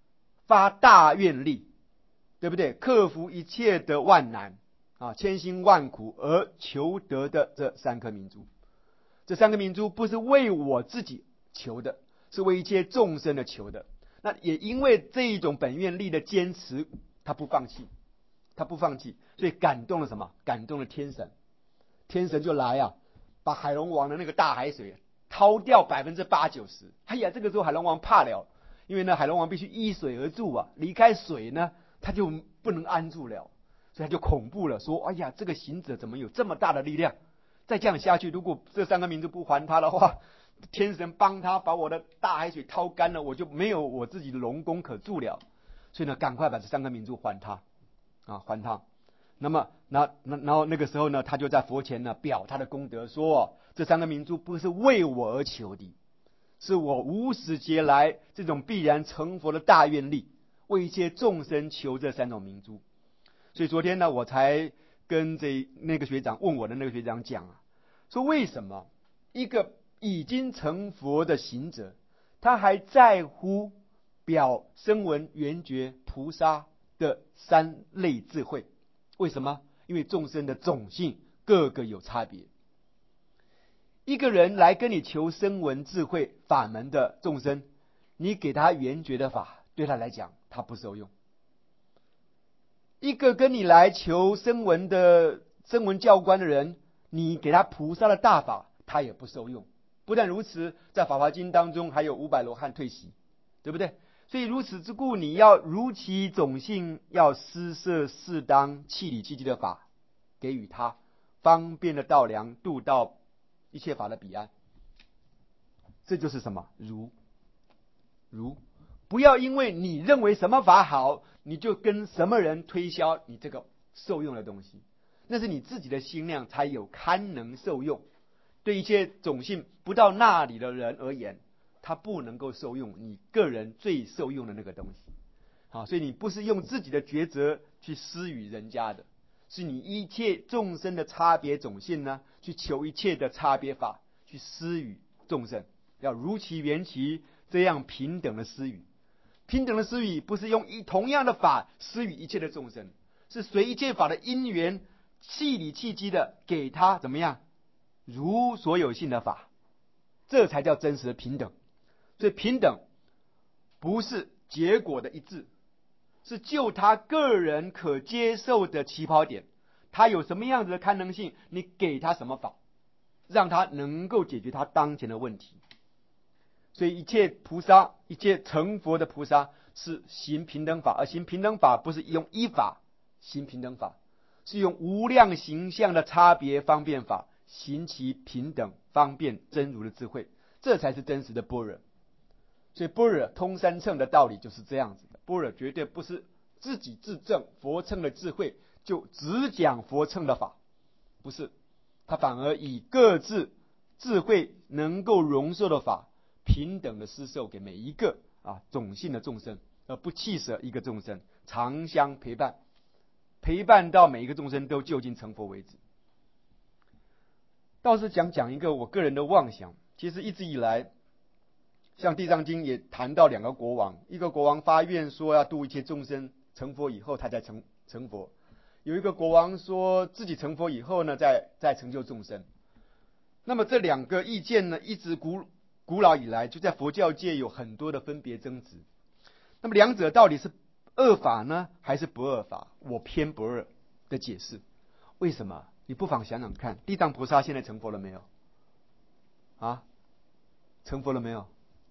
发大愿力，对不对？克服一切的万难啊，千辛万苦而求得的这三颗明珠。这三个明珠不是为我自己求的，是为一切众生的求的。那也因为这一种本愿力的坚持，他不放弃，所以感动了什么？感动了天神。天神就来啊，把海龙王的那个大海水掏掉80%-90%。哎呀，这个时候海龙王怕了，因为呢，海龙王必须依水而住啊，离开水呢，他就不能安住了，所以他就恐怖了，说：哎呀，这个行者怎么有这么大的力量？再这样下去，如果这三个明珠不还他的话，天神帮他把我的大海水掏干了，我就没有我自己的龙宫可住了。所以呢，赶快把这三个明珠还他啊，还他。那么，然后那个时候呢，他就在佛前呢表他的功德，说这三个明珠不是为我而求的，是我无始劫来这种必然成佛的大愿力，为一切众生求这三种明珠。所以昨天呢，我才跟那个学长问我的那个学长讲啊，说为什么一个已经成佛的行者，他还在乎表声闻缘觉菩萨的三类智慧？为什么？因为众生的种性各个有差别。一个人来跟你求声闻智慧法门的众生，你给他缘觉的法，对他来讲他不受用。一个跟你来求声闻教官的人，你给他菩萨的大法，他也不受用。不但如此，在法华经当中还有500罗汉退席，对不对？所以如此之故，你要如其种性，要施设适当气理气机的法给予他，方便的道量度到一切法的彼岸。这就是什么？如不要因为你认为什么法好，你就跟什么人推销你这个受用的东西，那是你自己的心量才有堪能受用。对一切种性不到那里的人而言，他不能够受用你个人最受用的那个东西。好，所以你不是用自己的抉择去施予人家的，是你一切众生的差别种性呢，去求一切的差别法，去施予众生，要如其缘起，这样平等的施予。平等的施予不是用同样的法施予一切的众生，是随一切法的因缘气理气机的给他怎么样如所有性的法，这才叫真实的平等。所以平等不是结果的一致，是就他个人可接受的起跑点，他有什么样子的堪能性，你给他什么法，让他能够解决他当前的问题。所以一切菩萨，一切成佛的菩萨是行平等法，而行平等法不是用依法行平等法，是用无量形象的差别方便法行其平等方便真如的智慧，这才是真实的般若。所以般若通三乘的道理就是这样子的，般若绝对不是自己自证佛乘的智慧就只讲佛乘的法，不是，他反而以各自智慧能够容受的法平等的施受给每一个种性的众生，而不弃舍一个众生，常相陪伴到每一个众生都就近成佛为止。倒是讲一个我个人的妄想，其实一直以来像地藏经也谈到2个国王，一个国王发愿说要度一切众生，成佛以后他才成佛，有一个国王说自己成佛以后呢再成就众生。那么这2个意见呢，一直古老以来就在佛教界有很多的分别争执。那么两者到底是恶法呢，还是不恶法？我偏不二的解释。为什么？你不妨想想看，地藏菩萨现在成佛了没有？成佛了没有？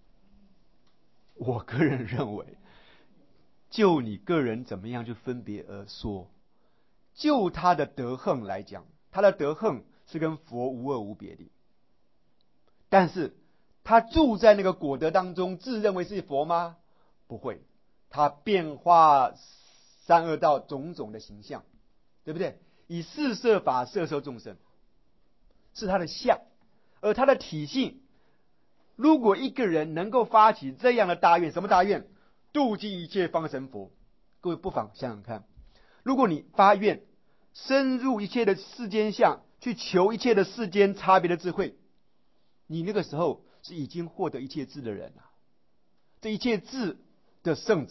我个人认为，就你个人怎么样去分别而说，就他的德行来讲，他的德行是跟佛无二无别的。但是他住在那个果德当中，自认为是佛吗？不会，他变化三恶道种种的形象，对不对？以四摄法摄受众生，是他的相，而他的体性。如果一个人能够发起这样的大愿，什么大愿？度尽一切方成佛。各位不妨想想看，如果你发愿深入一切的世间相，去求一切的世间差别的智慧，你那个时候是已经获得一切智的人了。这一切智的圣者，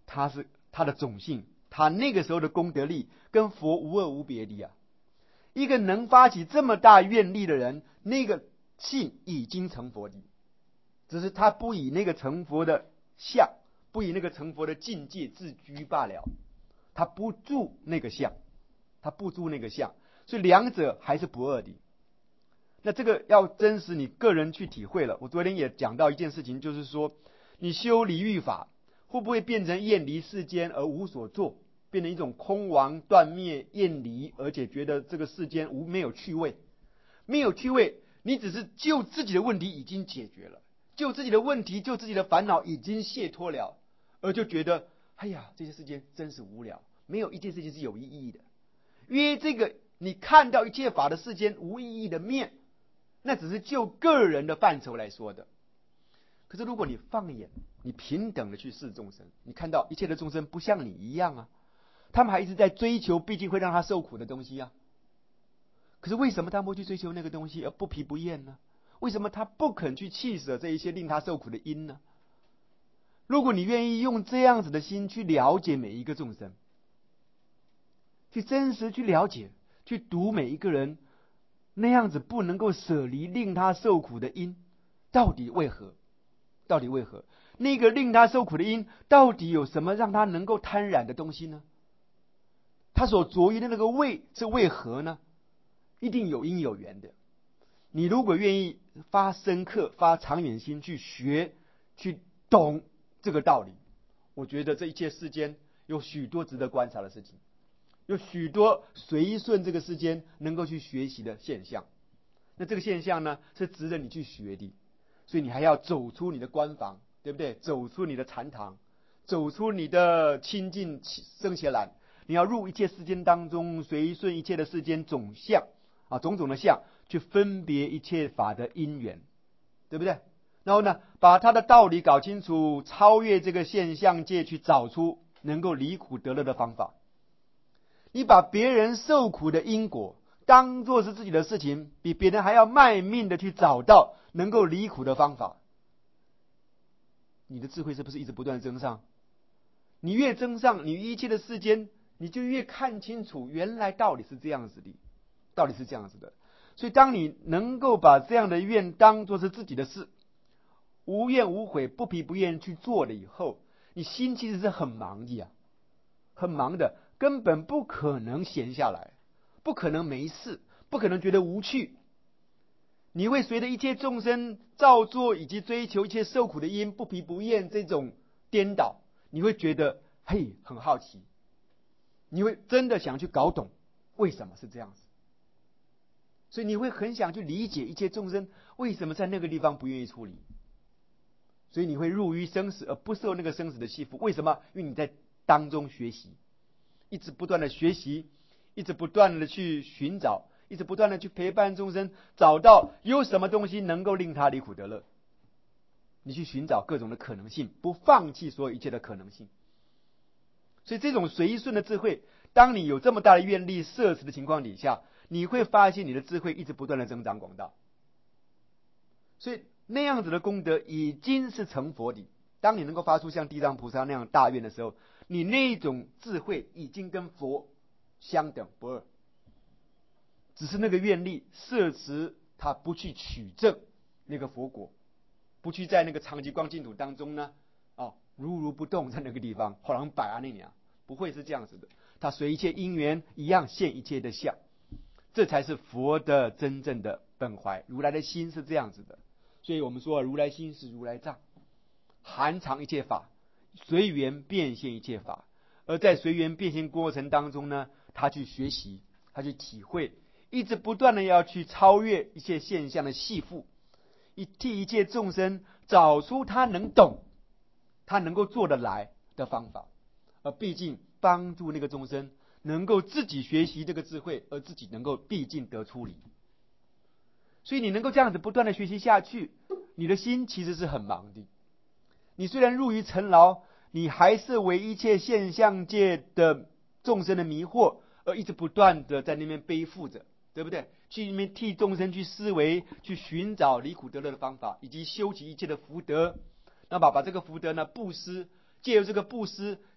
他是他的种性，他那个时候的功德力跟佛无二无别的啊。一个能发起这么大愿力的人，那个性已经成佛的，只是他不以那个成佛的相，不以那个成佛的境界自居罢了，他不住那个相，他不住那个相，所以两者还是不二的。那这个要真实你个人去体会了。我昨天也讲到一件事情，就是说你修离欲法会不会变成厌离世间而无所作，变成一种空亡断灭厌离，而且觉得这个世间没有趣味，没有趣味，你只是就自己的问题已经解决了，就自己的问题，就自己的烦恼已经解脱了，而就觉得哎呀，这些世间真是无聊，没有一件事情是有意义的。因为这个你看到一切法的世间无意义的面，那只是就个人的范畴来说的。可是如果你放眼，你平等的去视众生，你看到一切的众生不像你一样啊，他们还一直在追求毕竟会让他受苦的东西啊。可是为什么他们会去追求那个东西而不疲不厌呢？为什么他不肯去弃舍这一些令他受苦的因呢？如果你愿意用这样子的心去了解每一个众生，去真实去了解，去读每一个人那样子不能够舍离令他受苦的因，到底为何？到底为何？那个令他受苦的因，到底有什么让他能够贪染的东西呢？他所着于的那个为是为何呢？一定有因有缘的。你如果愿意发深刻、发长远心去学、去懂这个道理，我觉得这一切世间有许多值得观察的事情，有许多随顺这个世间能够去学习的现象。那这个现象呢，是值得你去学的。所以你还要走出你的关房，对不对？走出你的禅堂，走出你的清净僧伽蓝，你要入一切世间当中，随顺一切的世间种相啊，种种的相，去分别一切法的因缘，对不对？然后呢，把它的道理搞清楚，超越这个现象界，去找出能够离苦得乐的方法。你把别人受苦的因果当作是自己的事情，比别人还要卖命的去找到能够离苦的方法，你的智慧是不是一直不断增上？你越增上，你一切的世间，你就越看清楚，原来道理是这样子的，道理是这样子的。所以当你能够把这样的愿当作是自己的事，无怨无悔、不疲不厌去做了以后，你心其实是很忙的啊，很忙的，根本不可能闲下来，不可能没事，不可能觉得无趣。你会随着一切众生造作以及追求一切受苦的因不疲不厌这种颠倒，你会觉得嘿很好奇，你会真的想去搞懂为什么是这样子，所以你会很想去理解一切众生为什么在那个地方不愿意处理，所以你会入于生死而不受那个生死的系缚。为什么？因为你在当中学习，一直不断的学习，一直不断的去寻找，一直不断的去陪伴众生，找到有什么东西能够令他离苦得乐。你去寻找各种的可能性，不放弃所有一切的可能性。所以这种随顺的智慧，当你有这么大的愿力摄持的情况底下，你会发现你的智慧一直不断的增长广大。所以那样子的功德已经是成佛的。当你能够发出像地藏菩萨那样大愿的时候，你那种智慧已经跟佛相等不二，只是那个愿力摄持他不去取证那个佛果，不去在那个长极光净土当中呢，如不动在那个地方，好像摆啊那样，不会是这样子的。他随一切因缘一样现一切的相，这才是佛的真正的本怀。如来的心是这样子的，所以我们说如来心是如来藏，含藏一切法，随缘变现一切法。而在随缘变现过程当中呢，他去学习，他去体会，一直不断的要去超越一切现象的系缚，替一切众生找出他能懂、他能够做得来的方法。而毕竟帮助那个众生能够自己学习这个智慧，而自己能够毕竟得出离。所以你能够这样子不断的学习下去，你的心其实是很忙的。你虽然入于尘劳，你还是为一切现象界的众生的迷惑而一直不断的在那边背负着，对不对？去那边替众生去思维，去寻找离苦得乐的方法，以及修习一切的福德。那把这个福德呢布施，借由这个布施，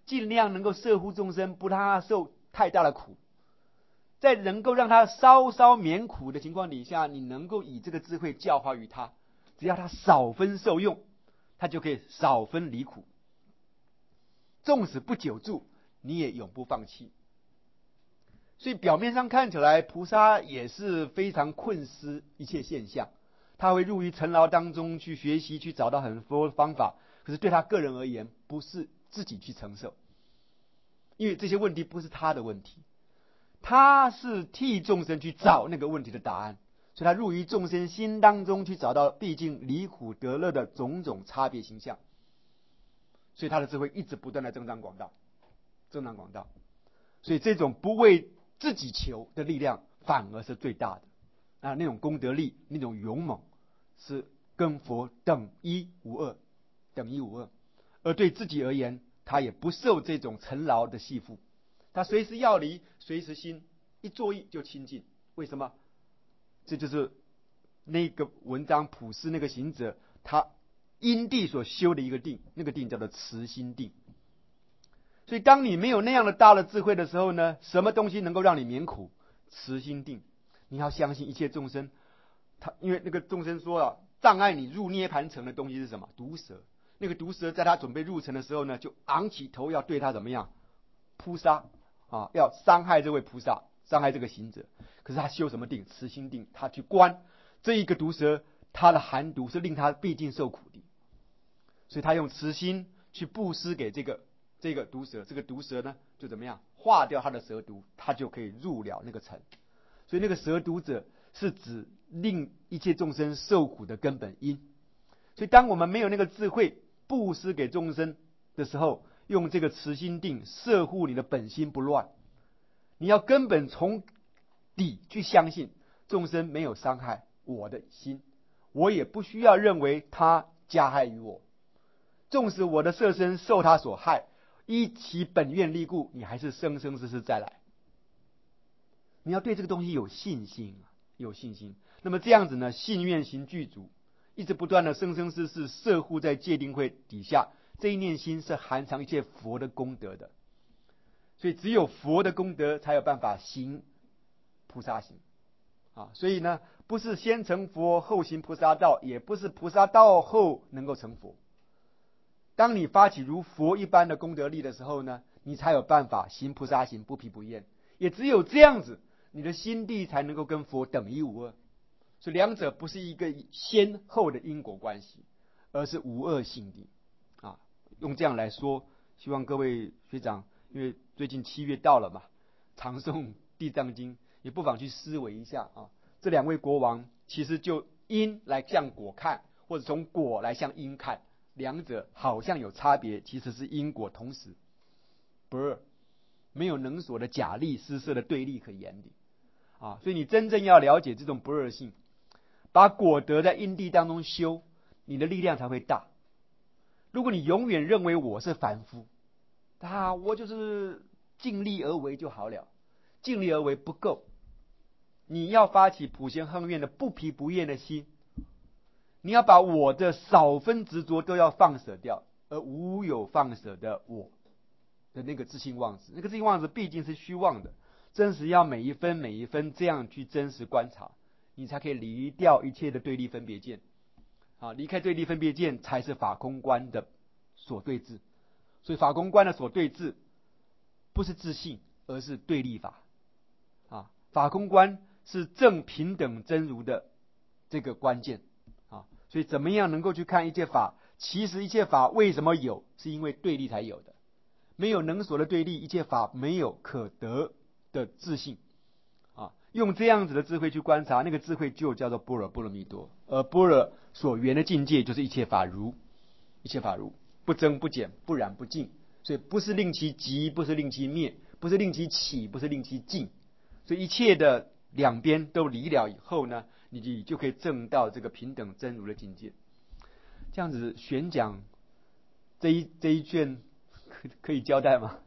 尽量能够摄护众生，不让他受太大的苦，在能够让他稍稍免苦的情况底下，你能够以这个智慧教化于他，只要他少分受用，他就可以少分离苦。纵使不久住，你也永不放弃。所以表面上看起来，菩萨也是非常困失一切现象，他会入于尘劳当中去学习，去找到很多方法。可是对他个人而言，不是自己去承受，因为这些问题不是他的问题，他是替众生去找那个问题的答案。所以他入于众生心当中去找到毕竟离苦得乐的种种差别形象，所以他的智慧一直不断的增长广大，增长广大。所以这种不为自己求的力量反而是最大的那种功德力，那种勇猛是跟佛等一无二，等一无二。而对自己而言，他也不受这种尘劳的系缚，他随时要离，随时心一作意就清净。为什么？这就是那个文章普世那个行者他因地所修的一个定，那个定叫做慈心定。所以当你没有那样的大的智慧的时候呢，什么东西能够让你免苦？慈心定。你要相信一切众生，因为那个众生说障碍你入涅盘城的东西是什么？毒蛇。那个毒蛇在他准备入城的时候呢，就昂起头要对他怎么样？扑杀要伤害这位菩萨，伤害这个行者。可是他修什么定？慈心定。他去观这一个毒蛇，它的寒毒是令他必定受苦的，所以他用慈心去布施给这个毒蛇，这个毒蛇呢就怎么样化掉他的蛇毒，他就可以入了那个城。所以那个蛇毒者是指令一切众生受苦的根本因。所以当我们没有那个智慧布施给众生的时候，用这个慈心定摄护你的本心不乱，你要根本从底去相信众生没有伤害我的心，我也不需要认为他加害于我，纵使我的色身受他所害，依其本愿力故，你还是生生世世再来。你要对这个东西有信心，有信心。那么这样子呢，信愿行具足，一直不断的生生世世摄护在戒定慧底下，这一念心是含藏一切佛的功德的。所以只有佛的功德才有办法行菩萨行所以呢，不是先成佛后行菩萨道，也不是菩萨道后能够成佛。当你发起如佛一般的功德力的时候呢，你才有办法行菩萨行，不疲不厌。也只有这样子，你的心地才能够跟佛等一无二。所以两者不是一个先后的因果关系，而是无二性的用这样来说，希望各位学长，因为最近7月到了嘛，常诵地藏经，也不妨去思维一下这两位国王其实就因来向果看，或者从果来向因看，两者好像有差别，其实是因果同时不二，没有能所的假立施设的对立可言的所以你真正要了解这种不二性，把果德在因地当中修，你的力量才会大。如果你永远认为我是凡夫我就是尽力而为就好了，尽力而为不够，你要发起普贤恒愿的不疲不厌的心，你要把我的少分执着都要放舍掉，而无有放舍的我的那个自性妄执，那个自性妄执毕竟是虚妄的，真实要每一分每一分这样去真实观察，你才可以离掉一切的对立分别见离开对立分别见才是法空观的所对治。所以法空观的所对治不是自性，而是对立法法空观是正平等真如的这个关键所以怎么样能够去看一切法？其实一切法为什么有，是因为对立才有的。没有能所的对立，一切法没有可得的自性用这样子的智慧去观察，那个智慧就叫做般若波罗蜜多。而般若所缘的境界就是一切法如，一切法如不增不减，不染不净。所以不是令其极，不是令其灭，不是令其起，不是令其尽。所以一切的两边都离了以后呢，你就可以证到这个平等真如的境界。这样子宣讲这一卷可以交代吗？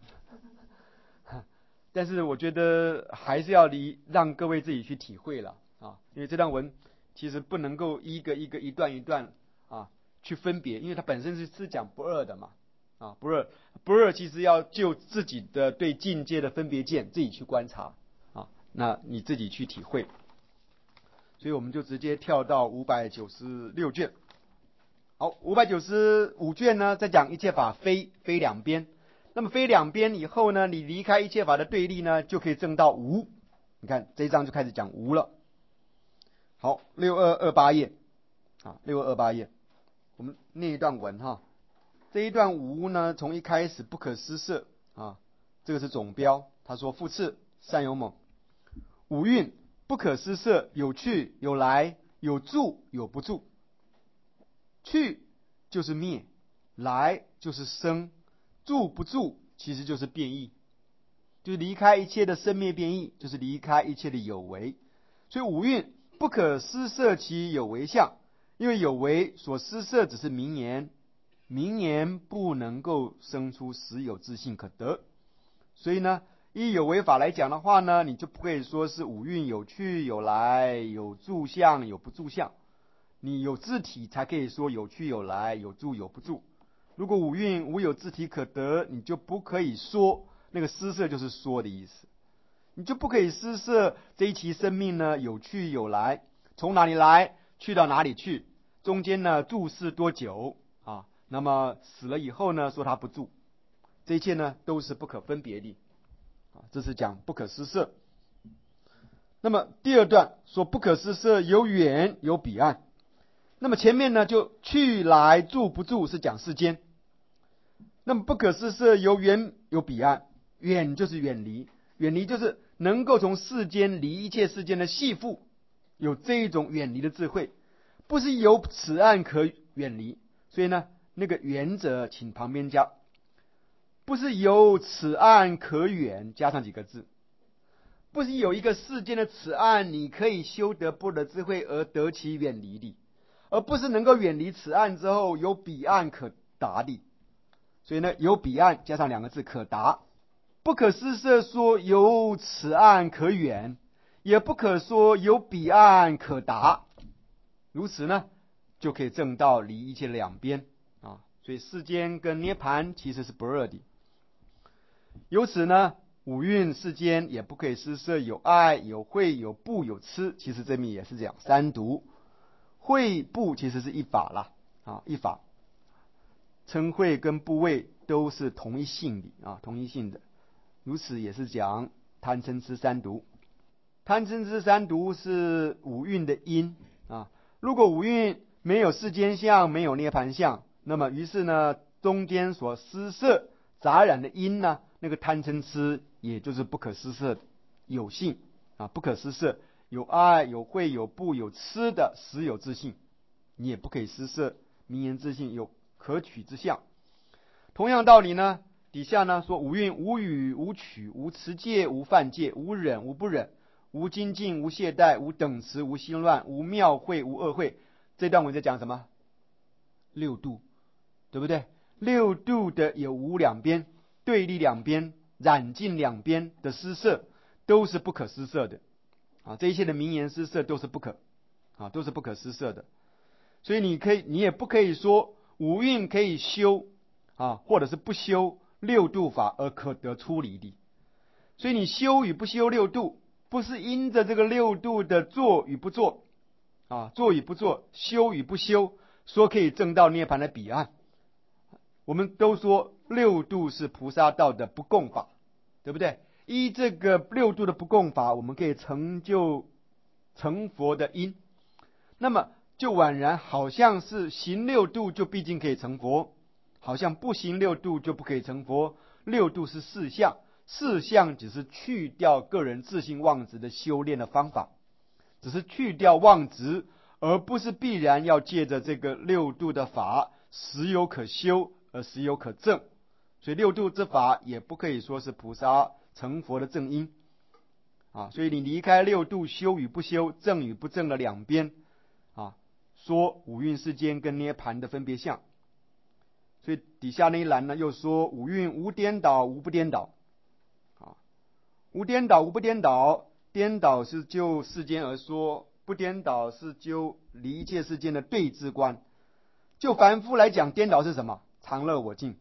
但是我觉得还是要让各位自己去体会了因为这段文其实不能够一个一段一段去分别，因为它本身是讲不二的嘛啊，不二其实要就自己的对境界的分别见自己去观察啊，那你自己去体会。所以我们就直接跳到596卷。好，595卷呢，在讲一切法非两边。那么非两边以后呢，你离开一切法的对立呢，就可以证到无。你看这一章就开始讲无了。好，6228页啊，6228页，我们念一段文哈。这一段无呢，从一开始不可施设啊，这个是总标。他说：复次，善有猛，五蕴不可施设，有去有来，有住有不住。去就是灭，来就是生，住不住其实就是变异，就是离开一切的生灭变异，就是离开一切的有为。所以五蕴不可施设其有为相，因为有为所施设只是名言，名言不能够生出实有自性可得。所以呢，依有为法来讲的话呢，你就不可以说是五蕴有去有来，有住相有不住相。你有自体才可以说有去有来，有住有不住。如果五蕴无有自体可得，你就不可以说那个施设就是说的意思，你就不可以施设这一期生命呢有去有来，从哪里来去到哪里去，中间呢住世多久啊？那么死了以后呢说他不住，这一切呢都是不可分别的啊，这是讲不可施设。那么第二段说不可施设有远有彼岸。那么前面呢就去来住不住是讲世间，那么不可施设有远有彼岸。远就是远离，远离就是能够从世间离一切世间的系缚，有这一种远离的智慧，不是有此岸可远离。所以呢那个远者请旁边加，不是有此岸可远，加上几个字，不是有一个世间的此岸你可以修得般若智慧而得其远离的，而不是能够远离此岸之后有彼岸可达的。所以呢有彼岸加上两个字可达，不可施设说有此岸可远，也不可说有彼岸可达，如此呢就可以证到离一切的两边啊。所以世间跟涅盘其实是不二的。由此呢五蕴世间也不可以施设有爱有慧有不有痴，其实这边也是讲三毒。慧不其实是一法啦啊，一法称慧跟部位都是同一性的啊，同一性的。如此也是讲贪嗔痴三毒。贪嗔痴三毒是五蕴的因啊。如果五蕴没有世间相，没有涅盘相，那么于是呢中间所施设杂染的因呢，那个贪嗔痴也就是不可施设有性啊，不可施设有爱有慧有不有痴的实有自性，你也不可以施设名言自性有可取之相。同样道理呢，底下呢说五蕴无语无取无持戒无犯戒无忍无不忍无精进无懈怠无等持无心乱无妙慧无恶慧。这段文在讲什么？六度，对不对？六度的有无两边，对立两边，染尽两边的施设都是不可施设的啊，这一切的名言施设都是不可啊，都是不可施设的。所以你也不可以说五蕴可以修啊，或者是不修六度法而可得出离的。所以你修与不修六度，不是因着这个六度的做与不做啊，做与不做，修与不修，说可以证到涅槃的彼岸。我们都说六度是菩萨道的不共法，对不对？依这个六度的不共法，我们可以成就成佛的因，那么就宛然好像是行六度就必定可以成佛，好像不行六度就不可以成佛。六度是四相，四相只是去掉个人自性妄执的修炼的方法，只是去掉妄执，而不是必然要借着这个六度的法实有可修而实有可证。所以六度之法也不可以说是菩萨成佛的正因啊。所以你离开六度，修与不修，正与不正的两边啊，说五蕴世间跟涅盘的分别相。所以底下那一栏呢又说五蕴无颠倒无不颠倒啊，无颠倒无不颠倒，颠倒是就世间而说，不颠倒是就离一切世间的对治观。就凡夫来讲，颠倒是什么？常乐我净。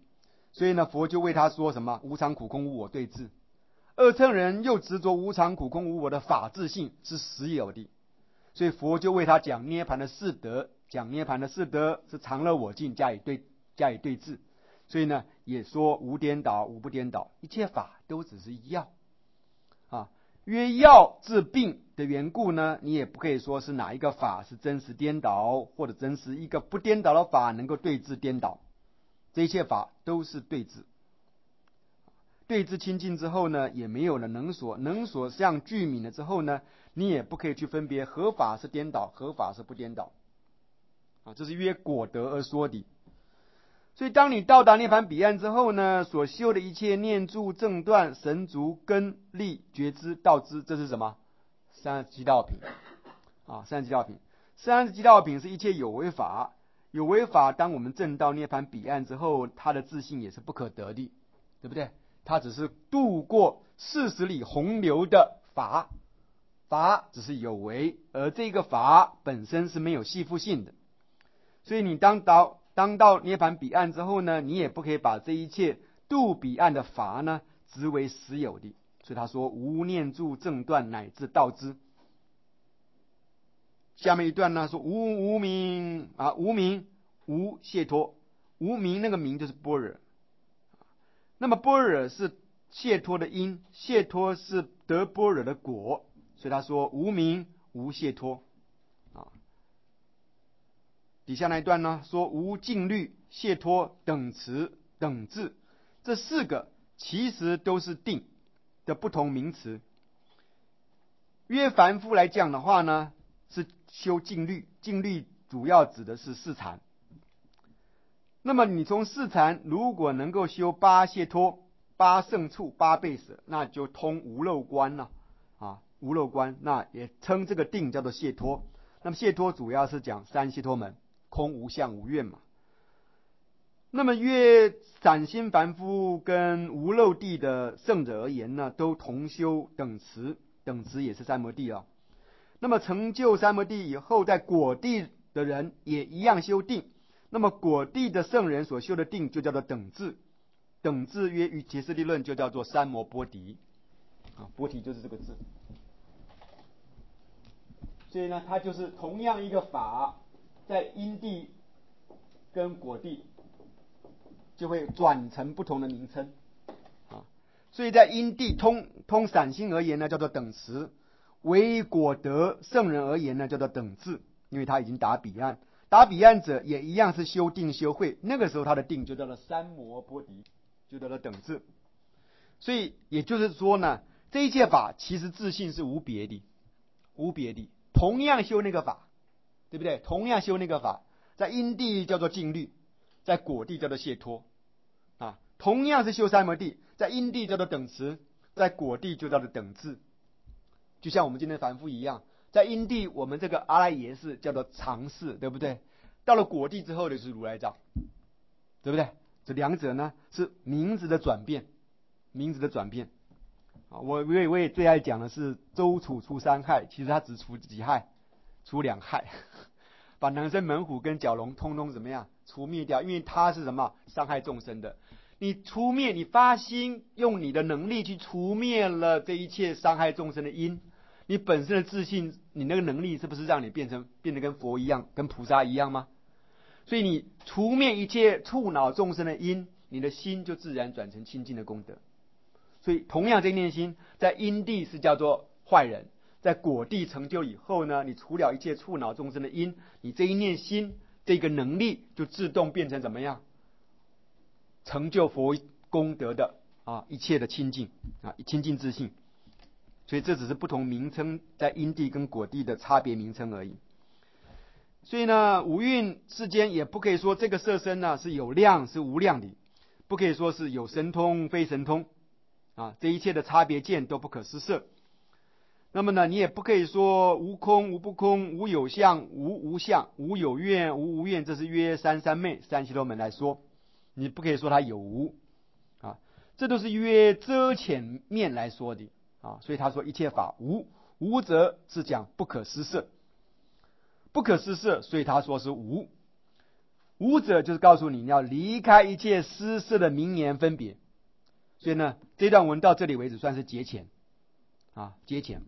所以呢，佛就为他说什么无常苦空无我对治。二乘人又执着无常苦空无我的法治性是实有的，所以佛就为他讲涅盘的四德，讲涅盘的四德是常乐我净加以对治。所以呢，也说无颠倒无不颠倒，一切法都只是药啊。约药治病的缘故呢，你也不可以说是哪一个法是真实颠倒，或者真实一个不颠倒的法能够对治颠倒，这一切法都是对治。对治清净之后呢，也没有了能所相具泯了之后呢，你也不可以去分别何法是颠倒，何法是不颠倒啊，这是约果德而说的。所以当你到达涅槃彼岸之后呢，所修的一切念住正断神足根力觉知道知，这是什么？37道品啊，37道品。37道品是一切有为法，有为法当我们证到涅槃彼岸之后，它的自性也是不可得的，对不对？它只是渡过40里洪流的法，法只是有为，而这个法本身是没有系缚性的。所以你当到涅槃彼岸之后呢，你也不可以把这一切渡彼岸的法呢执为实有的。所以他说无念住正断乃至道知。下面一段呢说无明啊，无明无解脱，无明那个明就是般若。那么般若是解脱的因，解脱是得般若的果，所以他说无明无解脱啊。底下那一段呢说无尽律解脱等持等至，这四个其实都是定的不同名词。约凡夫来讲的话呢，是修静虑，静虑主要指的是四禅。那么你从四禅如果能够修八解脱、八胜处、八倍舍，那就通无漏观了啊，无漏观，那也称这个定叫做解脱。那么解脱主要是讲三解脱门，空无相无愿嘛。那么约散心凡夫跟无漏地的圣者而言呢，都同修等持，等持也是三摩地啊。那么成就三摩地以后，在果地的人也一样修定。那么果地的圣人所修的定就叫做等至，等至约于结释力论就叫做三摩波提啊，波提就是这个字。所以呢，它就是同样一个法，在因地跟果地就会转成不同的名称啊。所以在因地通散心而言呢，叫做等持；为果得圣人而言呢，叫做等至，因为他已经达彼岸。达彼岸者也一样是修定修慧，那个时候他的定就叫做三摩波提，就叫做等至。所以也就是说呢，这一切法其实自性是无别的，无别的，同样修那个法，对不对？同样修那个法，在因地叫做静虑，在果地叫做解脱啊。同样是修三摩地，在因地叫做等持，在果地就叫做等至。就像我们今天凡夫一样，在因地我们这个阿赖耶识叫做常识，对不对？到了果地之后就是如来藏，对不对？这两者呢是名字的转变，名字的转变啊。我也最爱讲的是周处除三害，其实他只除几害，除两害，把南生门虎跟角龙通通怎么样除灭掉，因为他是什么伤害众生的。你除灭，你发心用你的能力去除灭了这一切伤害众生的因，你本身的自信，你那个能力是不是让你变得跟佛一样，跟菩萨一样吗？所以你除灭一切触恼众生的因，你的心就自然转成清净的功德。所以同样这一念心，在因地是叫做坏人，在果地成就以后呢，你除了一切触恼众生的因，你这一念心这个能力就自动变成怎么样？成就佛功德的啊，一切的清净啊，清净自性。所以这只是不同名称在因地跟果地的差别名称而已。所以呢，五蕴世间也不可以说这个色身呢是有量是无量的，不可以说是有神通非神通啊，这一切的差别见都不可施设。那么呢，你也不可以说无空无不空，无有相无无相，无有愿无无愿，这是约三昧三七多门来说，你不可以说它有无啊，这都是约遮浅面来说的啊。所以他说一切法无，无则是讲不可施设，不可施设，所以他说是无。 无者就是告诉你要离开一切施设的名言分别。所以呢，这段文到这里为止算是节前啊，节前。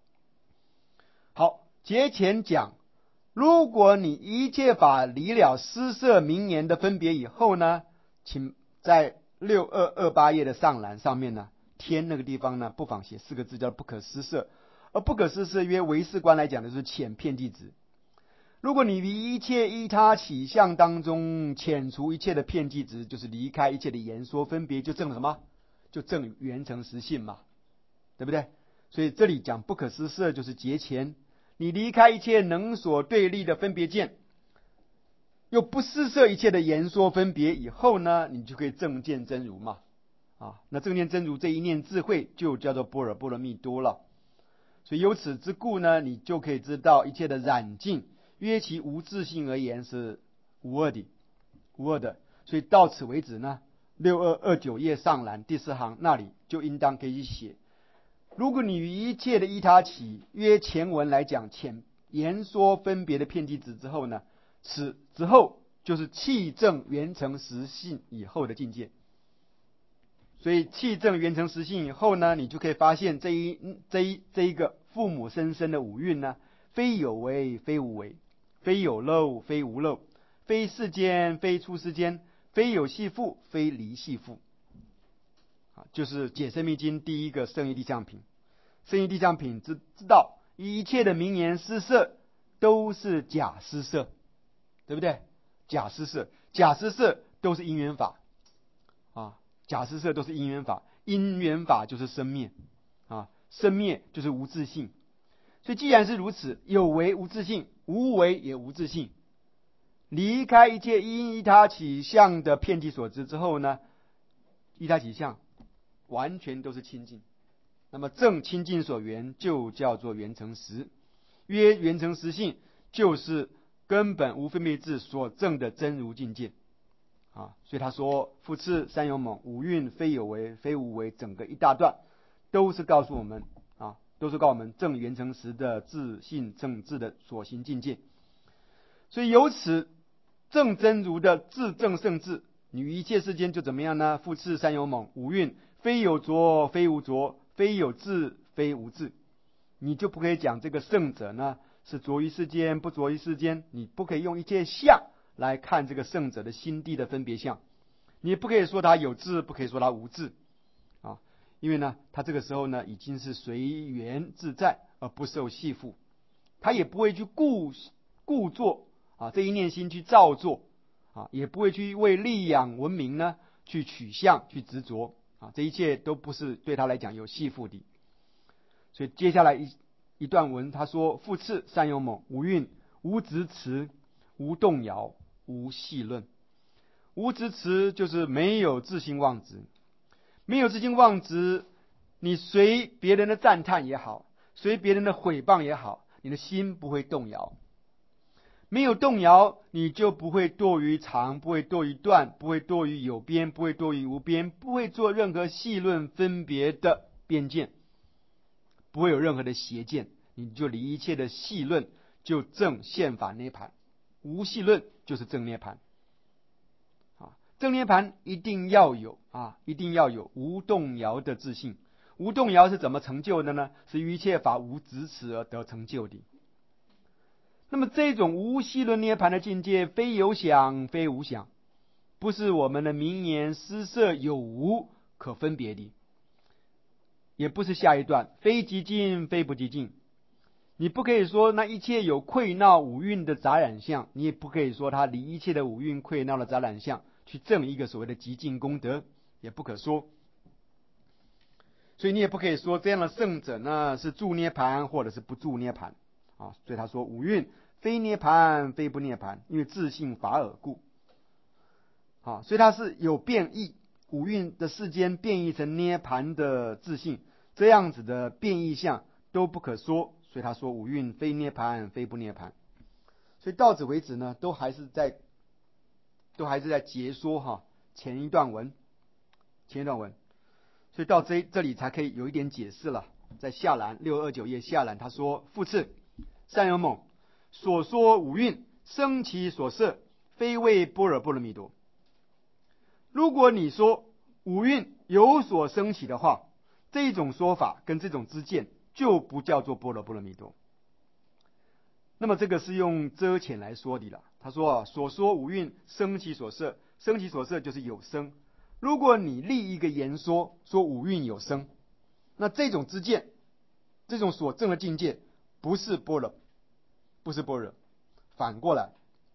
好，节前讲，如果你一切法离了施设名言的分别以后呢，请在6228页的上栏上面呢，天那个地方呢，不妨写4个字叫不可施设。而不可施设约唯识观来讲的是遣遍计执。如果你离一切依他起相当中遣除一切的遍计执，就是离开一切的言说分别，就证什么？就证圆成实性嘛，对不对？所以这里讲不可施设就是节前，你离开一切能所对立的分别见，又不施设一切的言说分别以后呢，你就可以正见真如嘛。那正见真如这一念智慧就叫做般若波罗蜜多了。所以由此之故呢，你就可以知道一切的染净约其无自性而言是无二的。所以到此为止呢，6229页上栏第4行那里就应当可以写，如果你与一切的依他起约前文来讲前言说分别的遍计执之后呢，此之后就是气证圆成实性以后的境界。所以气证圆成实性以后呢，你就可以发现这一个父母生生的五蕴呢，非有为非无为，非有漏非无漏，非世间非出世间，非有系缚非离系缚。就是解深密经第一个圣义地藏品。圣义地藏品知道一切的名言施设都是假施设，对不对？假施设都是因缘法假施设都是因缘法，因缘法就是生灭生灭就是无自性。所以既然是如此，有为无自性，无为也无自性。离开一切因依他起相的遍计所知之后呢，依他起相完全都是清净。那么正清净所缘就叫做圆成实，约圆成实性就是根本无分别智所证的真如境界。所以他说复次三有猛五蕴非有为非无为，整个一大段都是告诉我们正圆成实的自性正智的所行境界。所以由此正真如的自正圣智，你于一切世间就怎么样呢？复次三有猛五蕴非有着非无着，非有智非无智，你就不可以讲这个圣者呢是着于世间不着于世间，你不可以用一切相来看这个圣者的心地的分别相，你不可以说他有智，不可以说他无智因为呢他这个时候呢已经是随缘自在而不受系缚，他也不会去故作这一念心去造作也不会去为利养文明呢去取相去执着这一切都不是对他来讲有系缚的。所以接下来一段文他说复次三有猛五蕴无执持无动摇无戏论。无执持就是没有自性妄执，没有自性妄执，你随别人的赞叹也好，随别人的毁谤也好，你的心不会动摇。没有动摇，你就不会堕于长，不会堕于断，不会堕于有边，不会堕于无边，不会做任何戏论分别的边见，不会有任何的邪见，你就离一切的戏论，就正现法涅盘。无戏论就是正涅盘正涅盘一定要有无动摇的自性。无动摇是怎么成就的呢？是于一切法无执持而得成就的。那么这种无戏论涅盘的境界，非有想非无想，不是我们的名言施设有无可分别的，也不是下一段非极尽非不极尽。你不可以说那一切有溃闹五蕴的杂染相，你也不可以说他离一切的五蕴溃闹的杂染相去证一个所谓的极尽功德，也不可说。所以你也不可以说这样的圣者呢是住涅盘或者是不住涅盘所以他说五蕴非涅盘非不涅盘，因为自性法尔故所以他是有变异五蕴的世间变异成涅盘的自性，这样子的变异相都不可说。所以他说五蕴非涅盘非不涅盘。所以到此为止呢，都还是在解说前一段文。所以到这里才可以有一点解释了。在下栏629页下栏他说复次三有猛所说五蕴生其所摄， 非谓般若波罗蜜多。如果你说五蕴有所升起的话，这种说法跟这种知见就不叫做般若波罗蜜多。那么这个是用遮浅来说的了。他说所说五蕴生其所摄，生其所摄就是有生。如果你立一个言说，说五蕴有生，那这种知见，这种所证的境界，不是般若，不是般若。反过来，